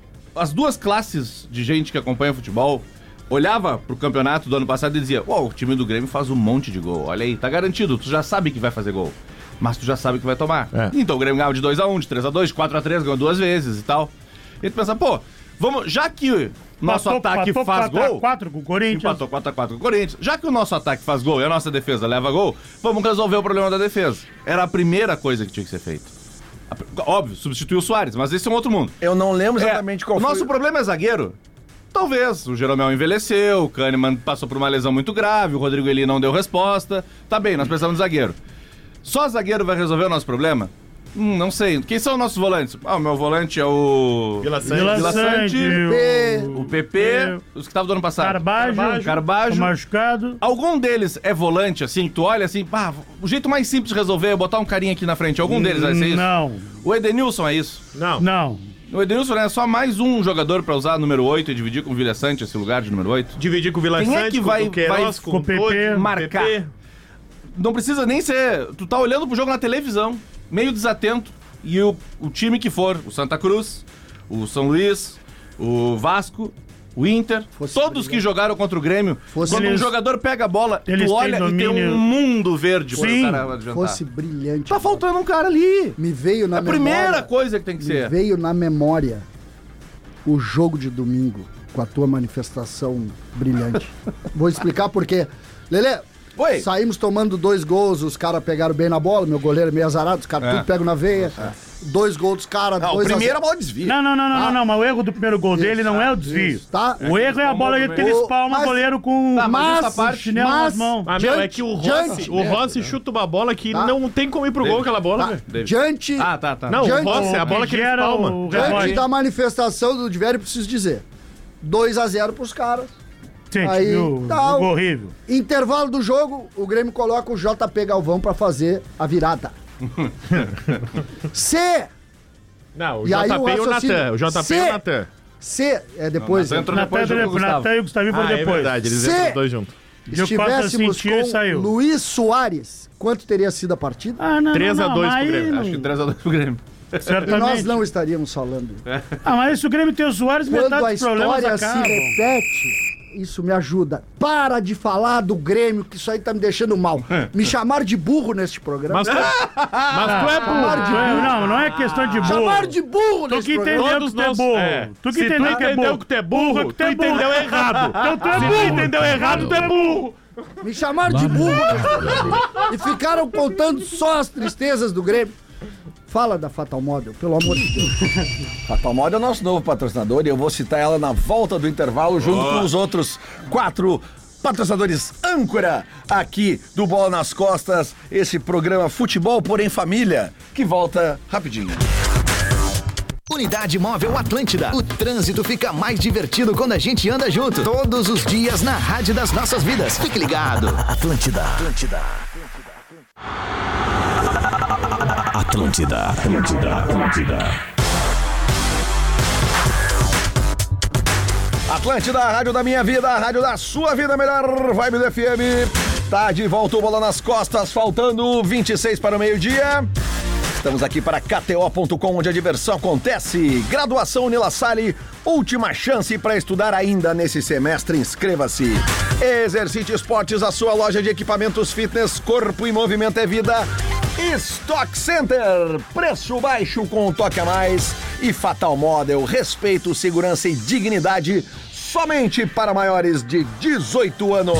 As duas classes de gente que acompanha futebol olhava pro campeonato do ano passado e dizia: "Uau, o time do Grêmio faz um monte de gol. Olha aí, tá garantido. Tu já sabe que vai fazer gol. Mas tu já sabe que vai tomar." É. Então o Grêmio ganhava de 2-1, de 3-2, de 4-3, ganhou 2 vezes e tal. E tu pensa, pô, vamos, já que nosso ataque faz gol... 4 com o Corinthians. Empatou 4x4 com o Corinthians. Já que o nosso ataque faz gol e a nossa defesa leva gol, vamos resolver o problema da defesa. Era a primeira coisa que tinha que ser feita. Óbvio, substituir o Soares, mas esse é um outro mundo. Eu não lembro exatamente qual O foi. nosso problema é zagueiro? Talvez. O Jeromel envelheceu, o Kahneman passou por uma lesão muito grave, o Rodrigo Eli não deu resposta. Tá bem, nós precisamos de zagueiro. Só zagueiro vai resolver o nosso problema? Não sei. Quem são os nossos volantes? O meu volante é o... Vila Sante. Vila Sante, O PP, os que estavam do ano passado. Carbajo, Carbajo. machucado. Algum deles é volante, assim, tu olha assim, o jeito mais simples de resolver é botar um carinha aqui na frente. Algum deles vai ser isso? Não, O Edenilson é isso. não. O Edenilson é só mais um jogador pra usar número 8 e dividir com o Vila Sante esse lugar de número 8. Dividir com o Vila Quem é Sante, que com vai- o Duqueiroz, vai- com com o o PP, Dodi, marcar? PP. Não precisa nem ser... Tu tá olhando pro jogo na televisão, meio desatento, e o time que for, o Santa Cruz, o São Luís, o Vasco, o Inter, Fosse todos brilhante. que jogaram contra o Grêmio, Fosse quando um eles- jogador pega a bola, eles tu têm olha e tem domínio. um mundo verde pro Sim. cara adiantar. Fosse brilhante. Tá faltando um cara ali. Me veio na É a primeira memória. coisa que tem que Me ser. veio na memória o jogo de domingo com a tua manifestação brilhante. Vou explicar por quê. Lelê, Oi. saímos tomando 2 gols, os caras pegaram bem na bola, meu goleiro é meio azarado, os caras tudo pegam na veia. 2 gols dos caras, Não, o 2 primeiro a bola desvia. Não, mas o erro do primeiro gol dele não é o desvio. Isso, tá? O erro é a bola que ele espalma o Mas- goleiro com Tá, mas essa o parte- chinelo nas mãos. Ah, meu, é Diante- que o diante- Rossi chuta uma bola que Tá. não tem como ir pro gol aquela bola, Tá. velho. Diante, Tá. Não, Diante- o Rossi é a bola que ele gera espalma. o diante rebote. da manifestação do Divério, preciso dizer. 2-0 pros caras. Gente, Aí, viu? tá, O gol horrível. Intervalo do jogo, o Grêmio coloca o JP Galvão pra fazer a virada. Se Não, o E aí JP o e o raciocínio- Natan. O JP e Se- o Natan. é depois, Natan entrou depois Natan junto com o Gustavo. e o Gustavinho foram Ah, é depois. verdade, eles Se- entram os dois juntos. Gil Costa estivéssemos sentiu e com saiu. Luiz Soares, quanto teria sido a partida? Ah, não, 3 a não, 2 pro aí Grêmio. não- Acho que 3x2 pro Grêmio. E nós Certamente. não estaríamos falando. Ah, mas se o Grêmio tem o Soares, Quando metade a dos problemas história se acabam. repete, Isso me ajuda. Para de falar do Grêmio, que isso aí tá me deixando mal. Me chamaram de burro neste programa. Mas tu é Chamaram de burro. Não é questão de burro. Chamaram de burro Tu nesse que programa. entendeu Todos que tu é nós- burro. é. Tu que Se tu entendeu que é entendeu burro. que tu é burro, que tu entendeu errado. Então tu é Se tu burro. entendeu errado, tu é burro. Me chamaram de burro nesse programa. E ficaram contando só as tristezas do Grêmio. Fala da Fatal Model, pelo amor de Deus. Fatal Model é o nosso novo patrocinador e eu vou citar ela na volta do intervalo junto com os outros 4 patrocinadores âncora aqui do Bola nas Costas, esse programa Futebol, porém Família, que volta rapidinho. Unidade Móvel Atlântida. O trânsito fica mais divertido quando a gente anda junto. Todos os dias na rádio das nossas vidas. Fique ligado. Atlântida. Atlântida. Atlântida. Atlântida. Atlântida. Atlântida, a rádio da minha vida, a rádio da sua vida, melhor vibe do FM. Tá de volta o Bola nas Costas, faltando 26 para o meio-dia. Estamos aqui para KTO.com, onde a diversão acontece. Graduação Unila Salle, última chance para estudar ainda nesse semestre. Inscreva-se. Exercite Esportes, a sua loja de equipamentos fitness, corpo e movimento é vida. Stock Center, preço baixo com um toque a mais. E Fatal Model, respeito, segurança e dignidade somente para maiores de 18 anos.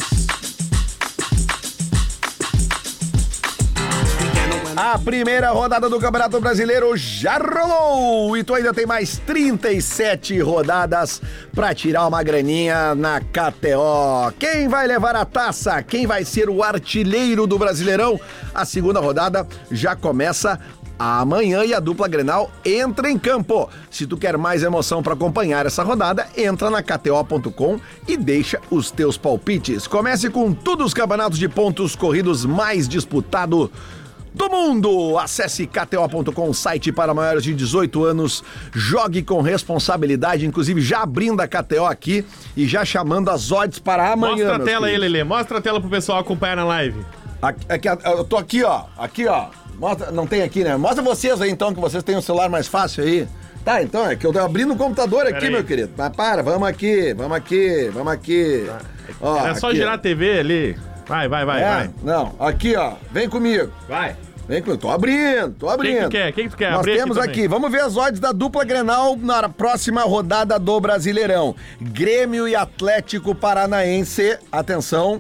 A primeira rodada do Campeonato Brasileiro já rolou e tu ainda tem mais 37 rodadas pra tirar uma graninha na KTO. Quem vai levar a taça? Quem vai ser o artilheiro do Brasileirão? A segunda rodada já começa amanhã e a dupla Grenal entra em campo. Se tu quer mais emoção para acompanhar essa rodada, entra na KTO.com e deixa os teus palpites. Comece com todos os campeonatos de pontos corridos mais disputado do mundo. Acesse KTO.com, site para maiores de 18 anos. Jogue com responsabilidade, inclusive já abrindo a KTO aqui e já chamando as odds para amanhã. Mostra a tela aí, queridos. Lelê. Mostra a tela pro pessoal acompanhar na live. Eu tô aqui, ó. Aqui, ó. Mostra, não tem aqui, né? Mostra vocês aí, então, que vocês têm um celular mais fácil aí. Tá, então, é que eu tô abrindo o computador aqui, aí. meu querido. Mas para, vamos aqui. Ó, Era só aqui. girar a TV ali. Vai. Não, aqui, ó. Vem comigo. Vai. Vem comigo. Tô abrindo. O que tu quer? Nós Abrir temos também. aqui, vamos ver as odds da dupla Grenal na próxima rodada do Brasileirão. Grêmio e Atlético Paranaense, atenção,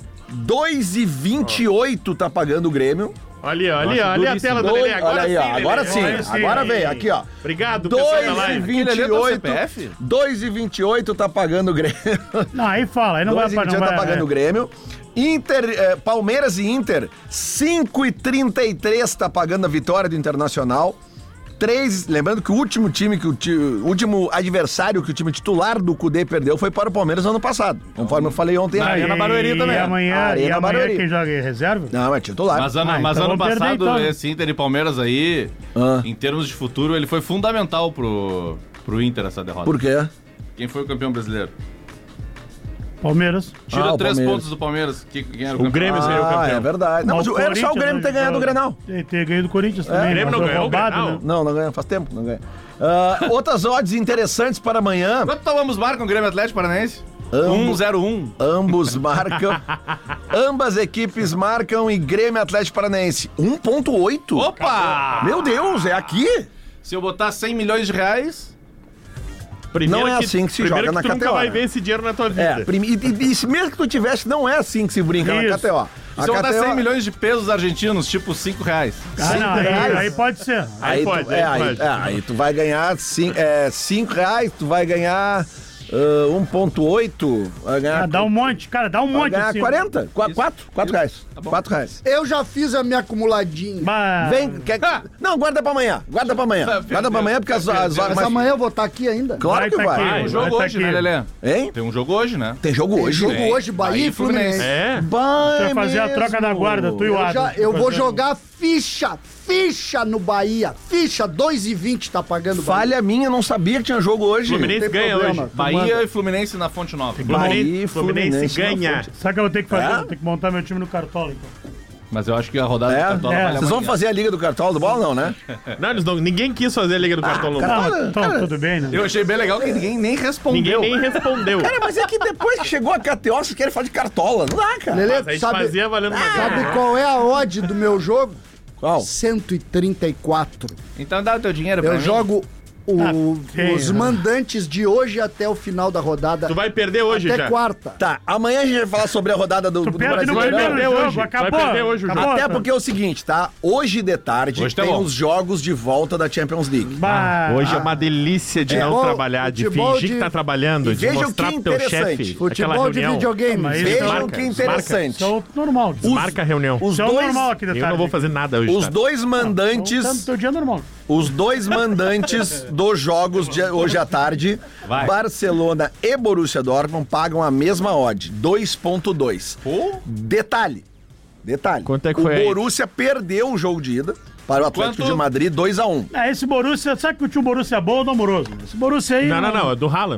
2,28 tá pagando o Grêmio. Olha a tela do Lelê. Olha aí, ó, Lelê. agora sim, agora vem, aqui ó. Obrigado, pessoal da live. 2,28 tá pagando o Grêmio. Não, aí fala, aí não vai... 2,28 tá pagando o Grêmio. Palmeiras e Inter, 5,33 tá pagando a vitória do Internacional. 3, lembrando que o último time, o último adversário que o time titular do Cudê perdeu foi para o Palmeiras ano passado, conforme eu falei ontem. Na Arena Barueri também. Amanhã Barueri. quem joga em reserva? Não, é titular. Mas então ano vamos perder, passado, então. esse Inter e Palmeiras aí, em termos de futuro, ele foi fundamental pro Inter essa derrota. Por quê? Quem foi o campeão brasileiro? Palmeiras. Tira o 3 Palmeiras. pontos do Palmeiras. Quem era o O campeão? Grêmio seria o campeão. É verdade. Não, Mas mas era só o Grêmio ter ganhado o Grenal. Ter ganho do Corinthians também. O Grêmio mas não foi ganhou o roubado, Grenal? né? Não ganha, faz tempo que não ganha. Outras odds interessantes para amanhã. Quanto ambos marcam o Grêmio Atlético Paranaense? Ambos. 1-0-1. Ambos marcam. Ambas equipes marcam e Grêmio Atlético Paranaense 1,8. Opa! Meu Deus, é aqui? Se eu botar 100 milhões de reais... Não é assim que se joga na tu nunca KTO, vai né? ver esse dinheiro na tua vida. E se mesmo que tu tivesse, não é assim que se brinca na Isso. KTO. Se eu botar 100 milhões de pesos argentinos, tipo 5 reais. Ah, não, aí pode ser. Aí pode, aí pode. Aí tu vai ganhar 5 reais, tu vai ganhar 1,8. Vai ganhar, Dá um monte, cara, dá um vai monte. ganhar assim. 40? 4 reais. Tá bom. 4 reais. Eu já fiz a minha acumuladinha. Bah, Vem, não, guarda pra amanhã. Guarda pra amanhã, porque as Mas mas- amanhã eu vou estar aqui ainda. Claro que tá vai. aqui, Tem um jogo tá hoje, aqui. né, Lelê? Hein? Tem um jogo hoje, né? Tem jogo Tem hoje. jogo Tem. hoje, Bahia Bahia e e Fluminense. Fluminense. É? Deixa eu fazer a troca da guarda, tu e o Adam. Eu vou jogar ficha no Bahia. Ficha, 2,20 tá pagando o Bahia. Falha minha, não sabia que tinha jogo hoje. Fluminense Tem ganha problema. hoje. Tu Bahia manda. e Fluminense na Fonte Nova. Bahia e Fluminense Fluminense na ganha. fonte. Sabe o que eu vou ter que fazer? É? Vou ter que montar meu time no Cartola, então. Mas eu acho que a rodada do Cartola vale Vocês vão amanhã. fazer a Liga do Cartola do Bola, não, né? Não, ninguém quis fazer a Liga do Cartola. Então, tudo bem, né? Eu achei bem legal que ninguém nem respondeu. Ninguém nem respondeu. Cara, mas é que depois que chegou a KTO, vocês querem falar de Cartola. Não dá, cara. Lelê, Mas a gente fazia valendo uma sabe grana. qual é a odd do meu jogo? Qual? 134. Então dá o teu dinheiro pra Eu mim. jogo feio, os né? mandantes de hoje até o final da rodada. Tu vai perder hoje até já. quarta. Tá, amanhã a gente vai falar sobre a rodada do Perde no Brasileirão. primeiro jogo, hoje. acabou. Vai perder hoje o jogo. Até porque é o seguinte, tá? Hoje de tarde Hoje tá tem bom. os jogos de volta da Champions League. Hoje é uma delícia de não Futebol- trabalhar, de futebol fingir de- que tá trabalhando, E de vejam mostrar que pro teu interessante. chefe Futebol aquela de reunião. videogame. Mas isso Vejam Desmarca, que desmarca. interessante. Isso é o normal. Marca a reunião. Os Isso é o dois, normal aqui da tarde. Eu não vou fazer nada hoje. os tá? dois mandantes, Então, teu dia é normal. os dois mandantes dos jogos de hoje à tarde, Vai. Barcelona e Borussia Dortmund pagam a mesma odd, 2.2. Detalhe. Quanto é que foi O aí? Borussia perdeu o jogo de ida para o Atlético Quanto? de Madrid 2-1. Esse Borussia, sabe que o tio Borussia é bom ou do Amoroso? Esse Borussia aí... Não, é do Haaland.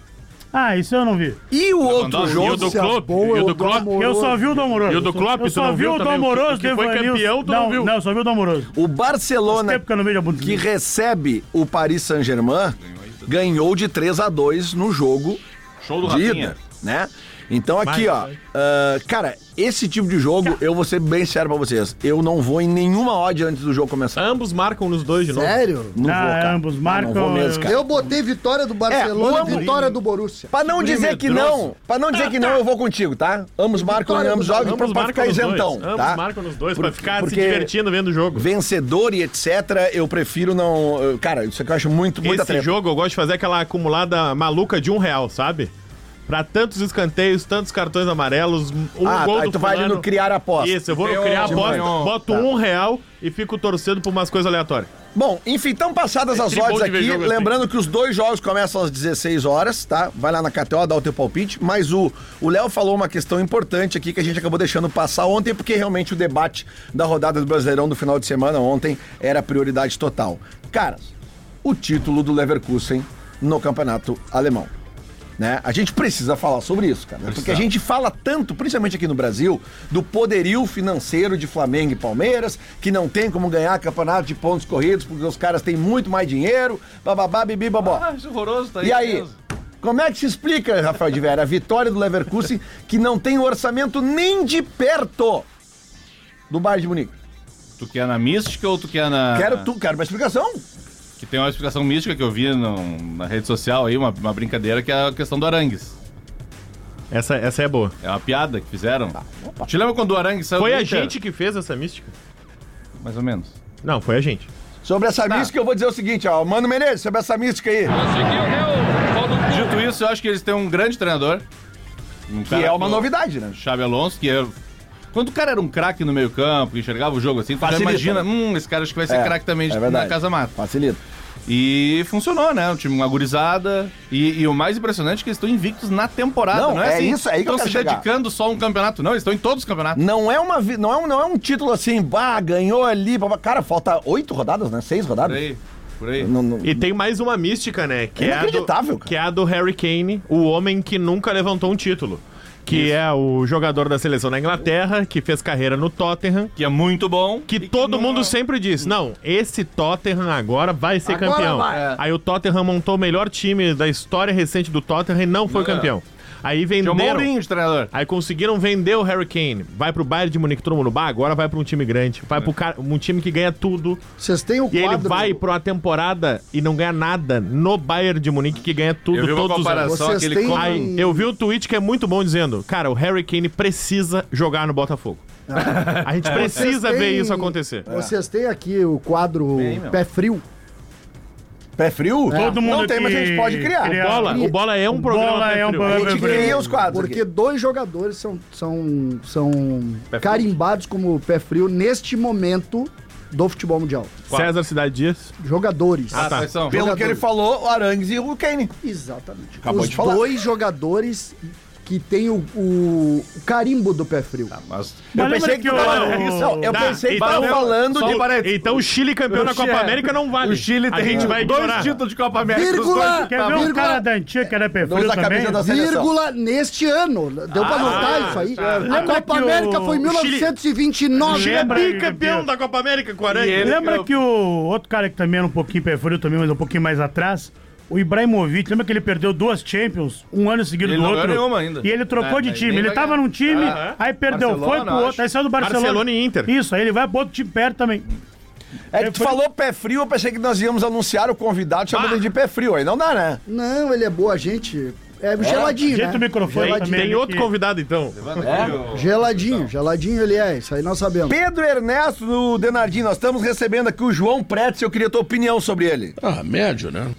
Isso eu não vi. E o outro Lewandowski. E o jogo, do Klopp. E o do Klopp. Eu só vi o do Amoroso. E o do Klopp, Eu tu só não vi viu o do também? Amoroso, O que foi Evanilson. campeão, tu não viu. Não, só vi o do Amoroso. o Barcelona, Tempo que eu não vejo a que Bundesliga. recebe o Paris Saint-Germain, ganhou de 3-2 no jogo Show do de Rafinha. ida, né? Então aqui, Vai, ó, vai. cara, esse tipo de jogo, eu vou ser bem sério pra vocês, eu não vou em nenhuma odd antes do jogo começar. Ambos marcam nos dois de novo. Sério? Não vou, cara. Ambos Não marcam. vou mesmo, cara. Eu botei vitória do Barcelona o e Ambos- vitória do Borussia. Pra não dizer que não, eu vou contigo, tá? Ambos marcam em ambos jogos Ambos pra marcam ficar nos isentão, dois. tá? Ambos marcam nos dois, pra ficar se porque- divertindo vendo o jogo. Vencedor e etc, eu prefiro não... Cara, isso aqui eu acho muita Esse treta. jogo eu gosto de fazer aquela acumulada maluca de R$1, sabe? Pra tantos escanteios, tantos cartões amarelos, um gol aí do tu vai ali fulano. no criar aposta. Isso, eu vou no Tem criar um- aposta, tem um- boto R$1 e fico torcendo por umas coisas aleatórias. Bom, enfim, estão passadas as tribom odds de ver aqui, jogo assim. lembrando que os dois jogos começam às 16 horas, tá? Vai lá na KTO, dá o teu palpite, mas o Léo falou uma questão importante aqui que a gente acabou deixando passar ontem, porque realmente o debate da rodada do Brasileirão do final de semana ontem era prioridade total. Caras, o título do Leverkusen no campeonato alemão. Né? A gente precisa falar sobre isso, cara. Porque a gente fala tanto, principalmente aqui no Brasil, do poderio financeiro de Flamengo e Palmeiras, que não tem como ganhar campeonato de pontos corridos, porque os caras têm muito mais dinheiro, bababá, bibi, babó. Isso é horroroso, tá aí. E aí, mesmo. como é que se explica, Rafael de Vera, a vitória do Leverkusen, que não tem orçamento nem de perto do Bayern de Munique? Tu quer na mística ou tu quer na... Quero uma explicação. Que tem uma explicação mística que eu vi na rede social aí, uma brincadeira, que é a questão do Arangues. Essa é boa. É uma piada que fizeram. Te lembra quando o Arangues saiu Foi do a Inter? gente que fez essa mística? Mais ou menos. Não, foi a gente. Sobre essa mística, eu vou dizer o seguinte, ó. Mano Menezes, sobre essa mística aí. Dito isso, eu acho que eles têm um grande treinador. Que é uma novidade, né? Xabi Alonso, que é... Quando o cara era um craque no meio campo, enxergava o jogo assim, tu já Facilita. imagina, esse cara acho que vai ser craque também na verdade. Casa Mata. Facilita. E funcionou, né? Um time, uma gurizada. E o mais impressionante é que eles estão invictos na temporada. Não, Não, é assim, isso aí que eu estão quero se chegar. dedicando só a um campeonato. Não, eles estão em todos os campeonatos. Não é um título assim, ganhou ali. Cara, falta 8 rodadas, né? 6 rodadas. Por aí. E tem mais uma mística, né? Que é, Inacreditável, cara. que é a do Harry Kane, o homem que nunca levantou um título. Que é o jogador da seleção da Inglaterra, que fez carreira no Tottenham. Que é muito bom. Que e todo não- mundo sempre diz, não, esse Tottenham agora vai ser Agora campeão. vai. Aí o Tottenham montou o melhor time da história recente do Tottenham e não foi campeão. Aí Tinha o venderam... Mourinho de treinador. Aí conseguiram vender o Harry Kane. Vai pro Bayern de Munique, todo mundo, agora vai pra um time grande. Vai pro um time que ganha tudo. Vocês têm o E ele quadro... vai pra uma temporada e não ganha nada no Bayern de Munique, que ganha tudo Eu vi uma todos os anos. comparação, Vocês aquele... têm- como- Aí, eu vi o tweet que é muito bom dizendo, cara, o Harry Kane precisa jogar no Botafogo. A gente precisa Vocês ver têm- isso acontecer. Vocês têm aqui o quadro Bem, meu. Pé Frio. Pé frio? Todo mundo Não tem, mas a gente pode criar. O Bola é um programa Bola pé é um frio. A programa gente pé frio. cria os quadros Porque aqui. dois jogadores são carimbados como Pé Frio neste momento do futebol mundial. César Cidade Dias. Jogadores. Ah, tá. quais são? Pelo que ele falou, o Arangues e o Kane. Exatamente. Acabou Os de falar. dois jogadores que tem o carimbo do pé frio. Mas Eu Mas pensei lembra que que eu pensei que tava falando de... Então o Chile campeão na Copa América não vale. o Chile A tem gente vai dois ignorar. títulos de Copa América. Vírgula, Quer ver um vírgula, cara da antiga que era pé Não frio usa a também? camisa da seleção. vírgula neste ano. Deu pra notar isso aí. A Lembra Copa que o América foi em Chile- 1929. Chile é Lembra- bicampeão da Copa América com a Aranha. Lembra que o outro cara que também era um pouquinho pé frio também, mas um pouquinho mais atrás, o Ibrahimovic, lembra que ele perdeu 2 Champions, um ano seguido Ele do não outro? ganhou nenhuma ainda. E ele trocou de Nem time. Ele vai tava ganhar. num time, aí perdeu, Barcelona, foi pro outro, acho. aí saiu do Barcelona. Barcelona e Inter. Isso, aí ele vai pro outro time perto também. É que tu falou pé frio, eu pensei que nós íamos anunciar o convidado chamando ele de pé frio. Aí não dá, né? Não, ele é boa gente. É geladinho, Ajeita né? o microfone Geladinho. também. Tem outro convidado, então. Geladinho ele é, isso aí nós sabemos. Pedro Ernesto do Denardim, nós estamos recebendo aqui o João Pretzel, eu queria tua opinião sobre ele. Ah, médio, né?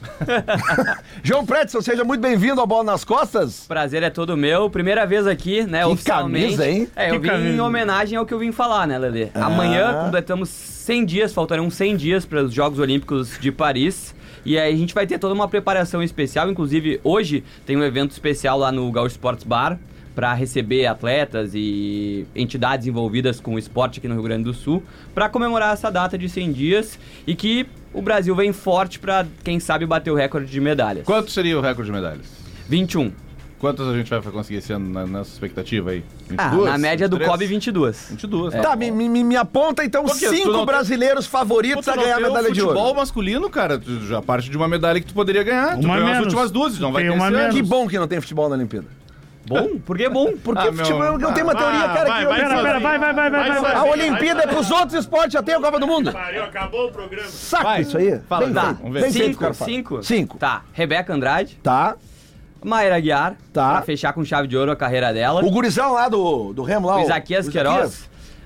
João Pretzel, seja muito bem-vindo ao Bola nas Costas. Prazer é todo meu. Primeira vez aqui, né, Que oficialmente. camisa, hein? É, eu Que vim camisa. em homenagem ao que eu vim falar, né, Lelê? Amanhã completamos 100 dias, faltarão 100 dias para os Jogos Olímpicos de Paris. E aí a gente vai ter toda uma preparação especial. Inclusive, hoje tem um evento especial lá no Gaúcho Sports Bar para receber atletas e entidades envolvidas com o esporte aqui no Rio Grande do Sul, para comemorar essa data de 100 dias e que o Brasil vem forte para, quem sabe, bater o recorde de medalhas. Quanto seria o recorde de medalhas? 21. Quantas a gente vai conseguir esse ano nessa expectativa aí? Na média do 23? COB, 22. 22. Tá, me aponta então Por quê? Tu 5 não tem- brasileiros favoritos a ganhar a medalha de ouro. Futebol masculino, cara, tu já parte de uma medalha que tu poderia ganhar. Tu Uma ganhou as menos. últimas 12, não vai Tem ter uma esse ano. menos. Que bom que não tem futebol na Olimpíada. Bom? Por que bom? Porque Ah, futebol, meu- eu tenho uma teoria, cara, vai, que vai, Pera, vai. a Olimpíada é pros outros esportes, já tem a Copa do Mundo. Acabou o programa. Saco Vai, isso aí. fala, Bem tá, feito. vamos ver. Bem feito, cara. 5? 5. Tá. Rebeca Andrade, Tá. Mayra Aguiar, Tá. pra fechar com chave de ouro a carreira dela. O gurizão lá do Remo lá. O Isaquias Queiroz.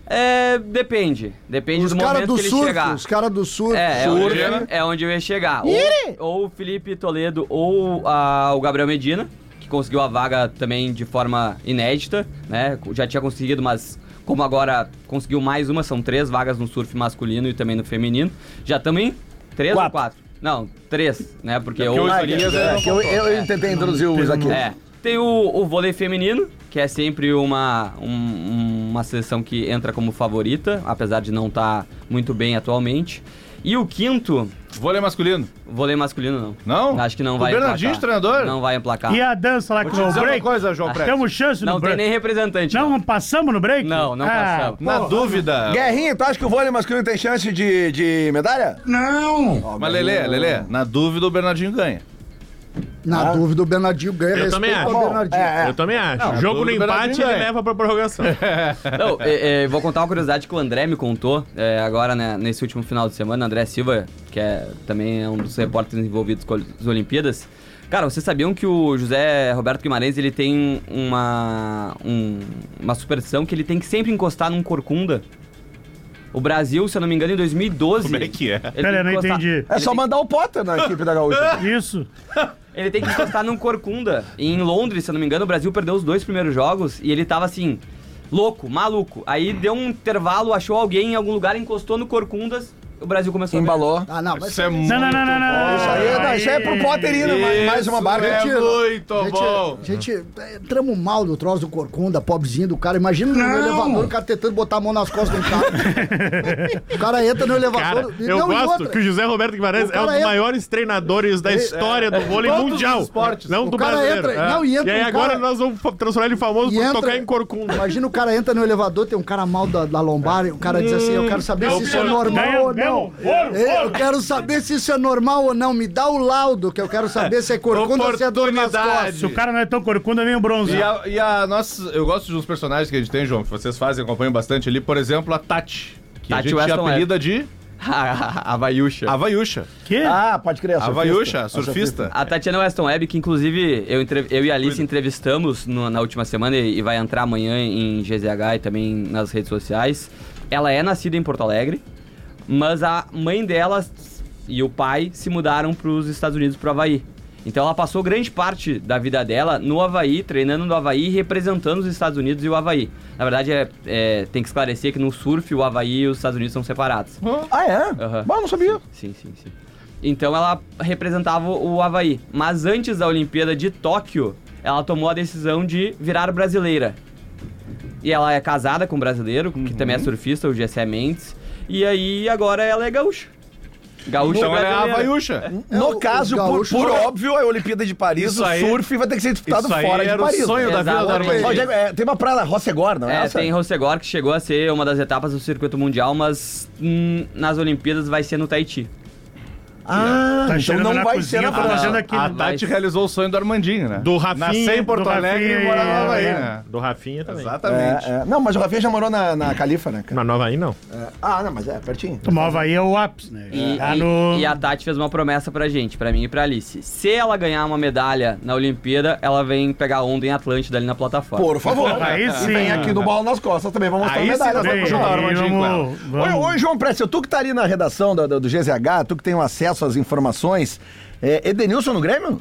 Depende. Depende Os do caras momento do que ele surf, chegar. os caras do surf. É onde eu ia chegar. Ou o Felipe Toledo ou o Gabriel Medina, que conseguiu a vaga também de forma inédita, né? Já tinha conseguido, mas como agora conseguiu mais uma, são 3 vagas no surf masculino e também no feminino. Já estamos em 3 ou 4? Não, 3, né? Porque porque ou o Ah, Elias que eu tentei introduzir o Isaquias. tem o vôlei feminino, que é sempre uma seleção que entra como favorita, apesar de não estar muito bem atualmente. E o quinto, Vôlei masculino. vôlei masculino não. Não? Acho que não O vai Bernardinho, emplacar. treinador? Não vai emplacar. E a dança lá que Vou foi te o dizer uma break? coisa, João Preto. Temos chance no Não tem break. nem representante. Não passamos no break? Não passamos. Na dúvida... Guerrinha, tu acha que o vôlei masculino tem chance de medalha? Mas, Lelê, na dúvida o Bernardinho ganha. Na dúvida, o Bernardinho ganha. Eu também respeito acho. ao Bernardinho. Eu também acho. Não, Jogo no tudo empate, Bernardinho ele ganha. leva pra prorrogação. Não, vou contar uma curiosidade que o André me contou agora, né, nesse último final de semana. André Silva, que também é um dos repórteres envolvidos com as Olimpíadas. Cara, vocês sabiam que o José Roberto Guimarães, ele tem uma superstição que ele tem que sempre encostar num corcunda? O Brasil, se eu não me engano, em 2012... Como é que é? ele tem Pera, que eu não encostar- entendi. É só mandar o Potter na equipe da Gaúcha. Isso. Ele tem que encostar num corcunda. E em Londres, se eu não me engano, o Brasil perdeu os 2 primeiros jogos e ele tava assim, louco, maluco. Aí deu um intervalo, achou alguém em algum lugar, encostou no corcundas, o Brasil começou Embalou. Ah, não, mas Isso é muito Não. Isso aí é pro Potter ir, né? Mais uma barca. é muito bom. gente, entramos mal no troço do corcunda, pobrezinho do cara. Imagina no elevador o cara tentando botar a mão nas costas do cara. O cara entra no elevador. Cara, eu Não, e gosto outra, que o José Roberto Guimarães O é um cara dos entra- maiores treinadores da história do vôlei Todos os mundial. esportes. Não O do cara brasileiro. entra- não, e entra aí um agora cara- nós vamos transformar ele famoso E por entra- tocar em corcunda. Imagina o cara entra no elevador, tem um cara mal da lombar, e o cara diz assim, eu quero saber se isso é normal ou não. Eu quero saber se isso é normal ou não. Me dá o laudo, que eu quero saber se é corcunda ou se é dor nas costas. Se o cara não é tão corcunda, vem o bronze. E a nossa... Eu gosto de uns personagens que a gente tem, João, que vocês fazem, acompanham bastante ali. Por exemplo, a Tati. Que Tati a gente Weston apelida de a Vaiúcha. Havaiúcha. Que? Ah, pode crer. A Havaiúcha, surfista. A Tatiana Weston Webb, que inclusive eu e a Alice entrevistamos na última semana e vai entrar amanhã em GZH e também nas redes sociais. Ela é nascida em Porto Alegre, mas a mãe dela e o pai se mudaram para os Estados Unidos, para o Havaí. Então ela passou grande parte da vida dela no Havaí, treinando no Havaí e representando os Estados Unidos e o Havaí. Na verdade, tem que esclarecer que no surf o Havaí e os Estados Unidos são separados. Ah, é? Aham. Bom, não sabia. Sim. Então ela representava o Havaí. Mas antes da Olimpíada de Tóquio, ela tomou a decisão de virar brasileira. E ela é casada com um brasileiro, que também é surfista, o Gessé Mendes. E aí, agora ela é gaúcha. Gaúcha Então ela é a brasileira. Havaiúcha. No caso, o gaúcho- por óbvio, a Olimpíada de Paris, Isso o aí- surf vai ter que ser disputado Isso aí fora de era Paris. o sonho da vida da Exatamente. Armandinha. Ó, Diego, tem uma praia, Rossegor, não é essa? Tem Rossegor, que chegou a ser uma das etapas do circuito mundial, mas nas Olimpíadas vai ser no Tahiti. Ah, Tá então chegando não na vai cozinha, ser na tá fazendo aqui. A né? Tati realizou o sonho do Armandinho, né? Do Rafinha, Nascer em Porto do Alegre Rafinha e morar e- na Havaí, é. né? Do Rafinha também. Exatamente. Não, mas o Rafinha já morou na Califa, né, cara? Na Nova aí, não. Não, mas é pertinho. Tomar o Havaí é o ápice, né? E a Tati fez uma promessa pra gente, pra mim e pra Alice. Se ela ganhar uma medalha na Olimpíada, ela vem pegar onda em Atlântida ali na plataforma. Por favor. Aí E sim. vem aqui no Bola nas Costas também, vamos mostrar Aí a sim medalha. nós vamos ajudar o Armandinho com ela. Oi, João Prestes, tu que tá ali na redação do GZH, tu que tem o acesso às informações, Edenilson no Grêmio?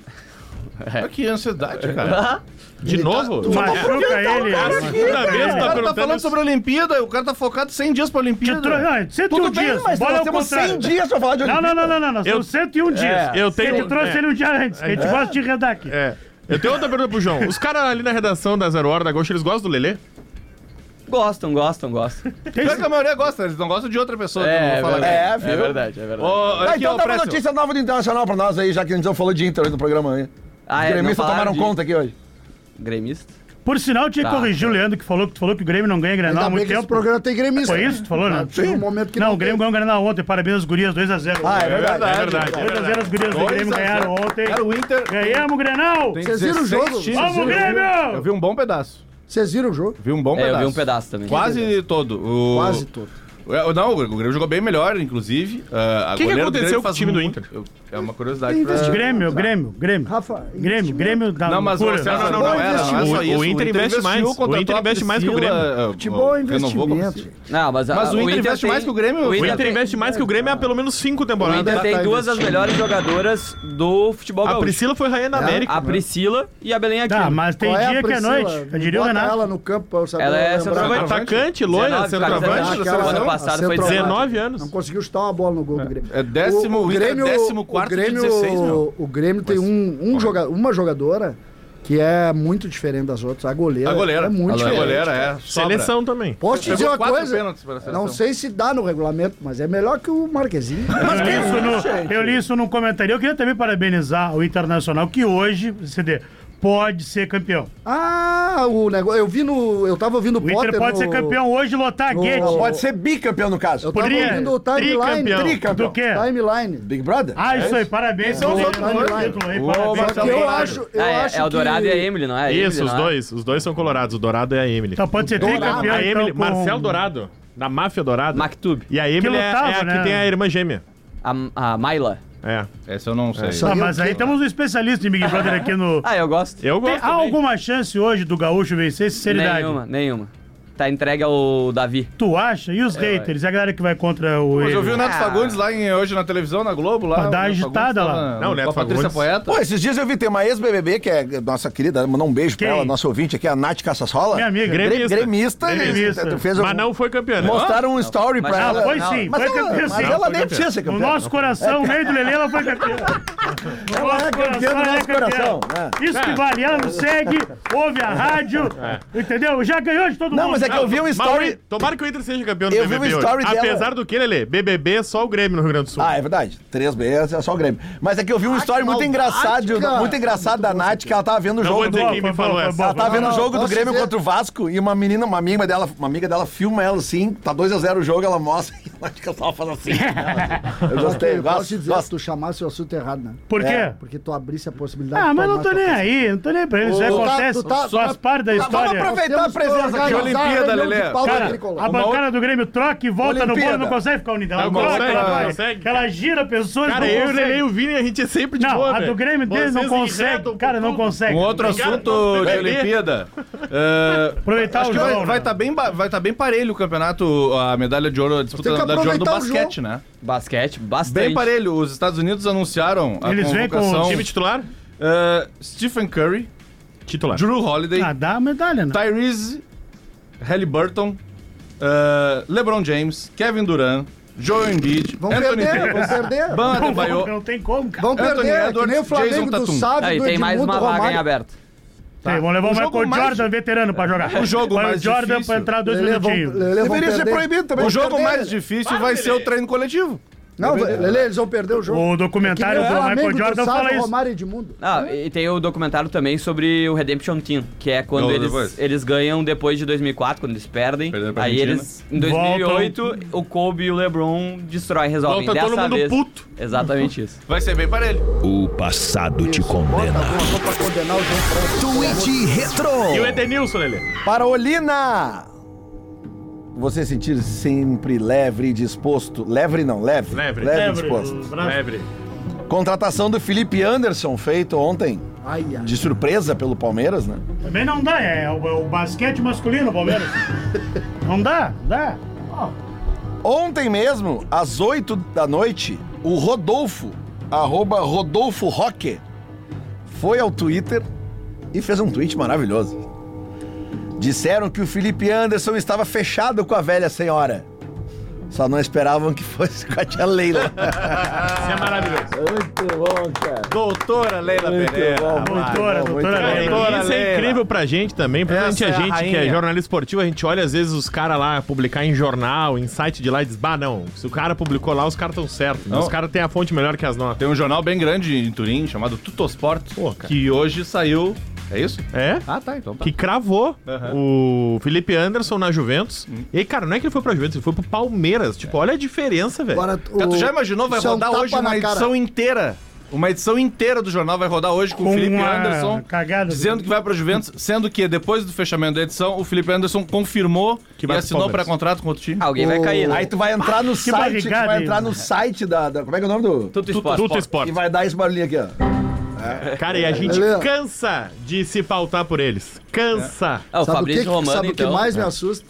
Que ansiedade, cara. De novo? Machuca ele. Segunda vez O tá cara tá perguntando falando isso. sobre a Olimpíada, o cara tá focado 100 dias pra Olimpíada. 101 Tudo bem, dias. mas Bola nós ao temos contrário. 100 dias pra falar de Não, Olimpíada. não. São 101 dias. eu tenho- Que ele trouxe é. ele um dia antes, que a gente gosta de redar aqui. É. Eu tenho outra pergunta pro João. Os caras ali na redação da Zero Hora da Gaúcha, eles gostam do Lelê? Gostam. Pior que a maioria gosta, eles não gostam de outra pessoa. que eu não vou falar aqui. viu? verdade. Ô, aqui, Então ó, dá uma Précio. notícia nova do Internacional pra nós aí, já que a gente não falou de Inter hoje no programa aí. Os Não gremistas falaram tomaram de conta aqui hoje. Gremista. Por sinal, tinha que Tá. corrigir o Leandro, que falou que o Grêmio não ganha Grenal há Ainda bem muito que esse tempo. programa tem gremista. Foi isso que tu falou, né? Tem um momento que Não, não o Grêmio ganhou o Grenal ontem. Parabéns às gurias, 2x0. É verdade. É verdade. 2x0 as gurias do Grêmio ganharam ontem. Cara, o Inter Ganhamos o Grenal! tem Vocês viram o 16 jogo? times. Vamos, Eu Grêmio! vi um bom pedaço. Vocês viram o jogo? Vi um bom Eu pedaço. vi um pedaço também. Quase todo. Quase todo. Não, o Grêmio jogou bem melhor, inclusive. O que aconteceu com o time do Inter? É uma curiosidade pra... Grêmio. Rafa, Grêmio da Não, mas loucura. você não, não, não era, não é só isso. O Inter investe mais. contratou O Inter a investe mais que o Priscila, Grêmio. Futebol é renovou com a investimento. Priscila. Não, mas Mas o Inter investe tem- mais que o Grêmio. O Inter tem- investe mais que o Grêmio há pelo menos 5 O temporadas. Inter tem tá duas das investindo. melhores jogadoras do futebol A gaúcho. Priscila foi rainha da América. A Priscila e a Belém Aquino. Tá, mas tem Qual é a dia que é Priscila? noite. Eu diria o Bota Renato. ela no campo pra eu saber Ela é lembrar. centroavante. Atacante, loira, 19, centroavante. camisa da 19. seleção. Ano passado foi 19 anos. Não conseguiu chutar uma bola no gol do Grêmio. É décimo, o Inter é 14º de 16, meu. O Grêmio tem uma jogadora que é muito diferente das outras. A goleira. A goleira. É muito A diferente. goleira é. Seleção também. Posso te dizer Pegou uma 4 coisa? pênaltis pra seleção. Não sei se dá no regulamento, mas é melhor que o Marquezinho. Eu li isso num comentário. Eu queria também parabenizar o Internacional, que hoje, CD, pode ser campeão. O negócio. Eu tava ouvindo O Inter pode ser campeão hoje e lotar a Guedes. Pode ser bicampeão no caso. Eu tava Poderia. ouvindo o timeline. Tricampeão. Do quê? Timeline. Big Brother? Ah, isso aí, parabéns. São os pelo outros título aí, parabéns. Só que pelo eu horário. acho. É o Dourado que... e a Emily, não é? A Isso, Emily, os não é? dois. Os dois são colorados. O Dourado é a Emily. Então pode ser Dourado. tricampeão. A Emily, então, com- Marcel Dourado, da Máfia Dourada. Maktub. E a Emily é lutava, a né? que tem a irmã gêmea. A Maila. É. Essa eu não sei. Ah, mas aí temos um especialista em Big Brother aqui no... Ah, eu gosto. Eu Tem, gosto há também. alguma chance hoje do Gaúcho vencer? Sinceridade. Nenhuma. Tá entregue ao Davi. Tu acha? E os haters? E a galera que vai contra o... Mas eu vi o ele? Neto Fagundes lá hoje na televisão, na Globo, lá. Pra dar o Neto agitada Fagundes lá. tava Não, o Neto com a Patrícia Fagundes. Poeta. Pô, esses dias eu vi, tem uma ex-BBB, que é nossa querida, mandar um beijo pra Quem? ela, nossa ouvinte aqui, a Nath Cassassola. Minha amiga. Gremista. Gremista. Gremista. Tu fez Mas não foi campeã, né? Mostraram um story Mas pra ela ela. Foi Não, sim, Mas foi ela, campeã mas sim. ela foi nem campeã. precisa ser No campeã. nosso coração, no meio do Lelê, ela foi campeã. No Ela nosso é campeã do ela nosso coração, Isso que vale, ela nos segue, ouve a rádio, entendeu? Já ganhou de todo mundo. Não, mas é que eu vi um Mas story... tomara que o Inter seja campeão do Eu vi BBB um hoje. story dela. Apesar do que, Lelê, BBB é só o Grêmio no Rio Grande do Sul. Ah, é verdade. 3 vezes é só o Grêmio. Mas é que eu vi um story muito engraçado, cara. muito engraçado da Nath, que ela tava vendo o Não jogo vou dizer do... quem me falou essa. Ela tava vendo o Não, jogo do posso Grêmio dizer? contra o Vasco e uma amiga dela filma ela assim, tá 2x0 o jogo, ela mostra e a Nath que ela tava falando assim. Eu gostei, Eu posso te gosto, dizer, se tu chamasse o assunto errado, né? Por quê? Porque tu abrisse a possibilidade Ah, de mas não tô tomar nem tua aí, não tô nem pra isso. Já Tu tá- acontece, tu tá- faz parte da Vamos história. aproveitar a Temos que presença aqui, organizar Olimpíada, a reunião Lelê. de pauta Cara, tricolor. a bancada do Grêmio troca e volta no Olimpíada. bolo, não consegue ficar unida. Ela Não troca, consegue, ela não vai. consegue. Ela gira pessoas. Cara, não eu, o consegue. Lelê e o Vini, a gente é sempre de Não, boa, a do velho. Grêmio deles não Vocês consegue. enredam Cara, não tudo. consegue. Um outro Obrigado, assunto de Lelê. Olimpíada. Aproveitar Acho o que jogo, vai né? estar bem parelho o campeonato, a medalha de ouro, a disputa Tem da que medalha de ouro do aproveitar o basquete, né? Basquete, bastante. Bem parelho. Os Estados Unidos anunciaram a Eles vêm com convocação. o Time titular? Stephen Curry, Titular. Drew Holiday, Ah, dá a medalha, né? Tyrese Halliburton, LeBron James, Kevin Durant, Joel Embiid, Vão Anthony perder, vão Davis, perder. Bam Não, Adebayo. não tem como, cara. Vão Anthony perder, que Edwards, nem o Flamengo Jason do Tatum. Sábio Aí do tem mais Edmundo uma vaga em Romário. aberto. Sim, vamos levar o jogo Michael mais- Jordan veterano pra jogar. O jogo Põe mais o Jordan difícil. pra entrar 2 Lelê, minutinhos. Deveria ser proibido também. O jogo perder. mais difícil vai ser o treino coletivo. Não, Lelê, eles vão perder o jogo. O documentário É que nem do o Michael Flamengo, Jordan tu sabe, fala isso. Romário e Edmundo. Ah, e tem o documentário também sobre o Redemption Team, que é quando Não, depois. eles ganham depois de 2004, quando eles perdem. Perderam pra Aí Argentina. eles, em 2008, o Kobe e o LeBron resolvem. Volta todo Dessa mundo vez. puto. Exatamente isso. Vai ser bem parelho. O passado te condena. Alguma coisa pra condenar o João Francisco. Tweet Retro. E o Edenilson, Lelê? Para Olina! Você sentir sempre leve e disposto. Leve não, leve. Leve. e disposto. Lebre. Contratação do Felipe Anderson, feito ontem, Ai, ai. de surpresa pelo Palmeiras, né? Também não dá, é o basquete masculino, Palmeiras. Não dá. Ó, Ontem mesmo, às 8 da noite, o Rodolfo, @Rodolfo Roque, foi ao Twitter e fez um tweet maravilhoso. Disseram que o Felipe Anderson estava fechado com a velha senhora. Só não esperavam que fosse com a tia Leila. Isso é maravilhoso. Muito bom, cara. Doutora Leila Pereira. doutora Cara, Leila. e isso é Leila. incrível pra gente também, principalmente Essa a é a gente que é rainha. jornalista esportivo, a gente olha às vezes os caras lá publicar em jornal, em site de lá e diz, bah, não, se o cara publicou lá, os caras estão certos. Não. Os caras têm a fonte melhor que as nossas. Tem um jornal bem grande em Turim, chamado Tuttosport, Pô, cara. que hoje saiu... É isso? É? Ah, tá, então tá. Que cravou Aham. o Felipe Anderson na Juventus. E aí, cara, não é que ele foi pra Juventus, ele foi pro Palmeiras. Tipo, olha a diferença, velho. Agora, Cara, tu já imaginou? Vai isso é um rodar tapa hoje na uma cara. edição inteira. Uma edição inteira do jornal vai rodar hoje com o Com Felipe uma Anderson cagada. dizendo que vai pra Juventus, sendo que depois do fechamento da edição, o Felipe Anderson confirmou Que e vai pro assinou Palmeiras. pré-contrato com outro time. Alguém vai cair, né? Aí tu vai entrar no site, barrigada, tu vai hein? entrar no site da... Como é que é o nome do... Tudo esporte. Tudo esporte. E vai dar esse barulhinho aqui, ó. Cara, e a gente Lelê. cansa de se pautar por eles. Cansa. Ah, o Sabe Fabrício Romano, sabe o então. que mais me assusta?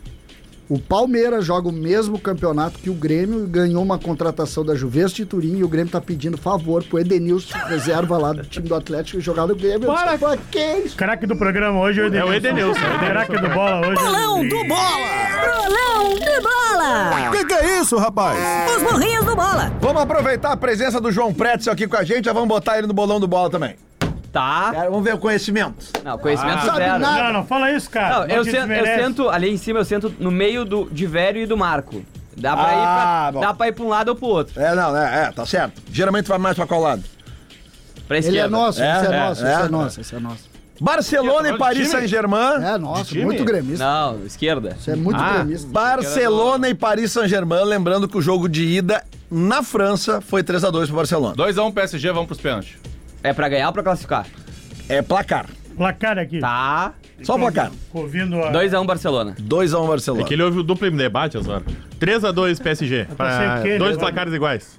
O Palmeiras joga o mesmo campeonato que o Grêmio e ganhou uma contratação da Juventus de Turim e o Grêmio tá pedindo favor pro Edenilson, reserva lá do time do Atlético, jogar no Grêmio. Para. Pra que isso? Craque do programa hoje é o Edenilson. Craque do bola hoje. Bolão do Bola! Bolão de Bola! Que é isso, rapaz? Os morrinhos do Bola! Vamos aproveitar a presença do João Pretzel aqui com a gente, já vamos botar ele no bolão do bola também. Tá. Cara, vamos ver o conhecimento. Não, conhecimento Sabe zero. nada. Não fala isso, cara. Não, eu te sento, desmerece. ali em cima, eu sento no meio de Vério e do Marco. Dá pra, bom. dá pra ir pra um lado ou pro outro. Tá certo. Geralmente vai mais pra qual lado? Pra Ele esquerda. é nosso, esse é nosso, é. esse é nosso, esse é nosso. Barcelona e Paris Saint-Germain. É nosso, time? muito gremista. Não, esquerda. Isso é muito gremista. Barcelona e Paris Saint-Germain, lembrando que o jogo de ida na França foi 3-2 pro Barcelona. 2-1 PSG, vamos pros pênaltis. É pra ganhar ou pra classificar? É placar. Placar aqui. Tá. Só placar. Ouvindo a... 2x1 Barcelona. 2-1 Barcelona. É que ele ouve o duplo debate, Osório. 3-2 PSG. sei o quê, Dois né? placares iguais.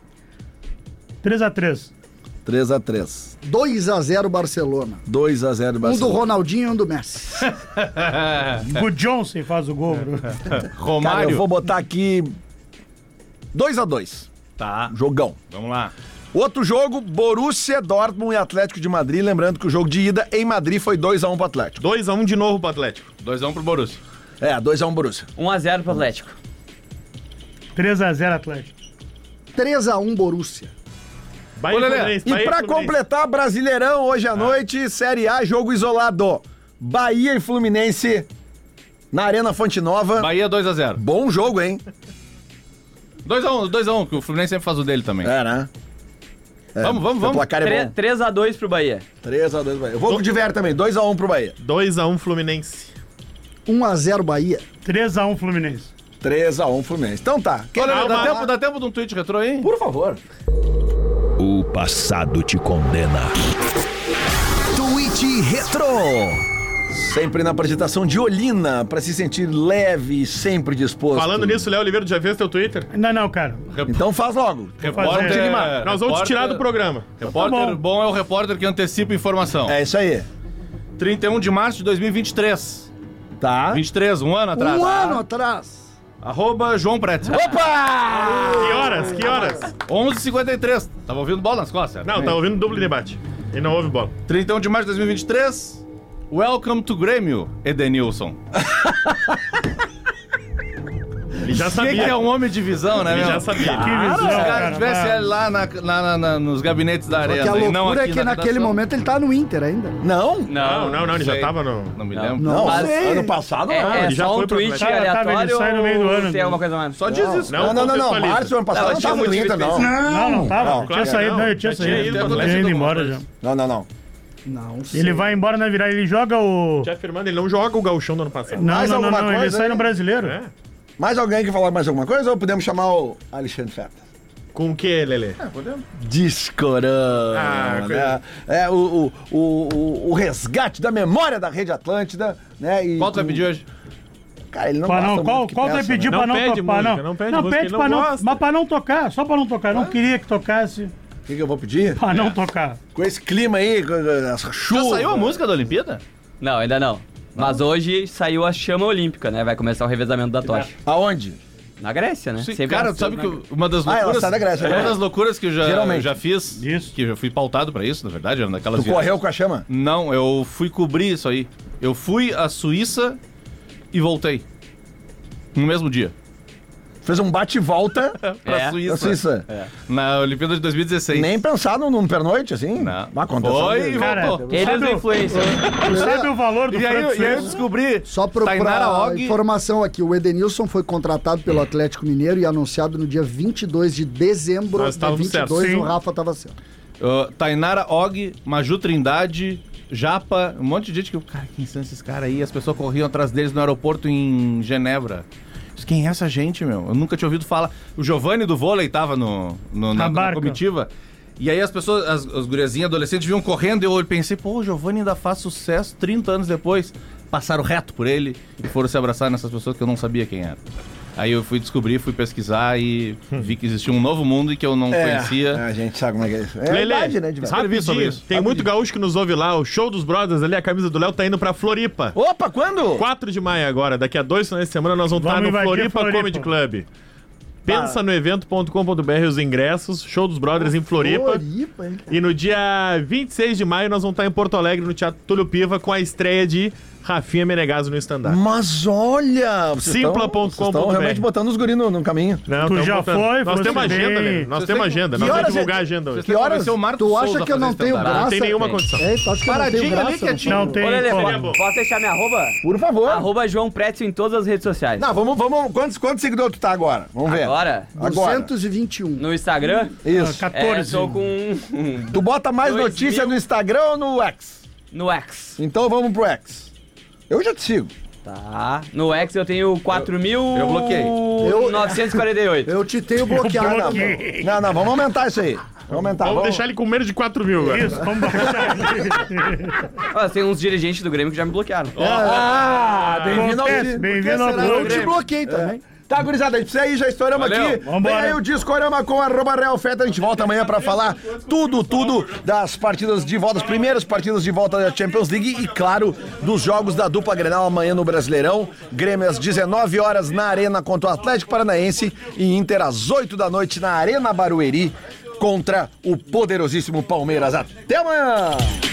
3-3. 3-3. 2-0 Barcelona. 2-0 Um do Barcelona. Ronaldinho e um do Messi. O Johnson faz o gol, bro. Cara, Romário. eu vou botar aqui 2-2. Tá, Jogão. vamos lá. Outro jogo, Borussia, Dortmund e Atlético de Madrid. Lembrando que o jogo de ida em Madrid foi 2-1 pro Atlético. 2x1 de novo pro Atlético. 2-1 pro Borussia. 2-1 Borussia. 1x0 pro Atlético. 3-0 Atlético. 3-1 Borussia. Bahia Ô, Lelê, Fluminense, E Bahia pra Fluminense. completar, Brasileirão, hoje à noite, Série A, jogo isolado. Bahia e Fluminense na Arena Fonte Nova. Bahia 2-0. Bom jogo, hein? 2-1, que o Fluminense sempre faz o dele também. Né? Vamos. O placar é bom. 3x2 pro Bahia. 3-2 Bahia. Eu vou com o Diver também, 2-1 pro Bahia. 2x1 Fluminense. 1-0 Bahia. 3-1 Fluminense. 3-1 Fluminense. Então tá. Olha, Calma. dá tempo de um tweet retrô aí? Por favor. O passado te condena. Tweet Retro. Sempre na apresentação de Olina, pra se sentir leve e sempre disposto. Falando nisso, Léo Oliveira, já fez teu Twitter? Ainda não, cara. Então faz logo. Repórter, te animar. Nós vamos te repórter- tirar do programa. Repórter Tá bom. bom é o repórter que antecipa informação. É isso aí. 31 de março de 2023. Tá. 23, um ano atrás. Um ano atrás. @ João Pretzel. Opa! Que horas? Que horas? 11h53. Tava ouvindo bola nas costas? Não, tá ouvindo duplo debate. E não houve bola. 31 de março de Ele já O sabia. que é um homem de visão, né, Ele meu? já sabia. Que Se visão, os caras cara. tivessem ele lá nos gabinetes da Só arena que a e não loucura é aqui que na naquele redação. momento ele tá no Inter ainda. Não? Não, ele já sei. tava no... Não me Não. lembro. Não, Mas- ano passado não. É ele já só foi um pro tweet Atlético. aleatório Ele sai no meio do ou ano, tem né? alguma coisa mais? Só diz isso. Não, contextualiza. março do ano passado Não, não tinha tava no motivo Inter, não. específico. Não tava. Não, Tinha saído, não. não, ele tinha Já tinha saído. ido, Ele mas tinha ido tinha embora ido. já. Não. Não sei. Ele vai embora na virada, ele joga o... Já afirmando, ele não joga o gauchão do ano passado. Mais alguma ele coisa sai aí? no brasileiro. É. Mais alguém que falar mais alguma coisa ou podemos chamar o Alexandre Fetas? Com o que, Lelê? Discorama, Ah, né? É o resgate da memória da Rede Atlântida, né? E Qual tu vai pedir hoje? Cara, ele não Pra gosta não, muito que qual tu vai peça, pedir né? pra Não não pede tocar? música, não pede música, pede ele pra não não, gosta. mas pra não tocar, só pra não tocar. Eu não queria que tocasse, O que eu vou pedir? pra não tocar. Com esse clima aí, com essa chuva. Já saiu a música da Olimpíada? Não, ainda não. Mas hoje saiu a chama olímpica, né? Vai começar o revezamento da tocha. Aonde? Na Grécia, né? Sim, Sempre cara, assim, sabe na- que uma das Ah, ela loucuras... sai da Grécia, Uma né? das loucuras que eu Geralmente. já fiz, Isso. que eu já fui pautado pra isso, na verdade, era naquelas Tu correu com a chama? Não, eu fui cobrir isso aí. Eu fui à Suíça e voltei. No mesmo dia. Fez um bate-volta Pra É. Suíça. na Suíça. Na Olimpíada de 2016. Nem pensar num pernoite, assim? Não. Aconteceu. Foi e Cara, voltou. Eles Sabe do o- influencer. Tu sabe o valor do E aí, franco e aí eu suíço? descobri. Só Tainara pra Og. informação aqui, o Edenilson foi contratado pelo Atlético Mineiro e anunciado no dia 22 de dezembro. Nós Dia estávamos 22 certos. o Rafa tava certo. Tainara Og, Maju Trindade, Japa, um monte de gente que... Cara, quem são esses caras aí? As pessoas corriam atrás deles no aeroporto em Genebra. Quem é essa gente, meu? Eu nunca tinha ouvido falar. O Giovanni do vôlei tava na barca. comitiva. E aí as pessoas, as guriazinhas adolescentes vinham correndo e eu pensei, pô, o Giovanni ainda faz sucesso 30 anos depois. Passaram reto por ele e foram se abraçar nessas pessoas que eu não sabia quem era. Aí eu fui descobrir, fui pesquisar e vi que existia um novo mundo e que eu não conhecia. A gente sabe como é que é isso. É a Lelê, idade, né, de velho. Escrevi sobre rapidinho, isso. tem muito gaúcho que nos ouve lá, o show dos brothers ali, a camisa do Léo tá indo pra Floripa. Opa, quando? 4 de maio agora, daqui a 2 finais de semana nós vamos estar Vamos no invadir Floripa Floripa. Comedy Club. Pensa no evento.com.br os ingressos, show dos brothers em Floripa. Floripa, hein? E no dia 26 de maio nós vamos estar em Porto Alegre, no Teatro Túlio Piva, com a estreia de Rafinha Menegaso no stand-up. Mas olha, vocês Simpla.com.br. estão realmente botando os guris no caminho. Não, Tu tamo já botando. foi, Nós fosse temos agenda, bem. né? Nós Vocês temos têm- agenda, Que nós vamos horas divulgar é- a agenda hoje. Que horas? Convencer o Marcos Tu acha Souza que eu a não fazer tenho stand-up. graça? Não tem nenhuma Tem. condição. É, tu acha que eu não tenho Paradinho ali, graça? quietinho. Não tem Ô, Lelê, como. posso deixar minha arroba? Por favor. Arroba João Pretzel em todas as redes sociais. Não, vamos. Quantos seguidores tu tá agora? Vamos ver. Agora, 221. no Instagram, Isso. 14. tô com Tu bota mais 2000. notícia no Instagram ou no X? no X. Então vamos pro X. Eu já te sigo. Tá. No X eu tenho 4.000. Eu bloqueei. 948. Eu te tenho bloqueado. bloqueei. Não, vamos aumentar isso aí. Vamos aumentar. Vamos deixar ele com menos de 4 mil agora. Isso, vamos botar. Ó, tem uns dirigentes do Grêmio que já me bloquearam. Ah, bem-vindo ao Acontece, bem-vindo ao Grêmio. Eu te bloqueei também. Tá, gurizada, a gente precisa ir, já estouramos Valeu. aqui. Vambora. Vem aí o Discorama com @RealFeta. A gente volta amanhã pra falar tudo das partidas de volta, as primeiras partidas de volta da Champions League e, claro, dos jogos da dupla Grenal amanhã no Brasileirão. Grêmio às 19 horas na Arena contra o Atlético Paranaense e Inter às 8 da noite na Arena Barueri contra o poderosíssimo Palmeiras. Até amanhã!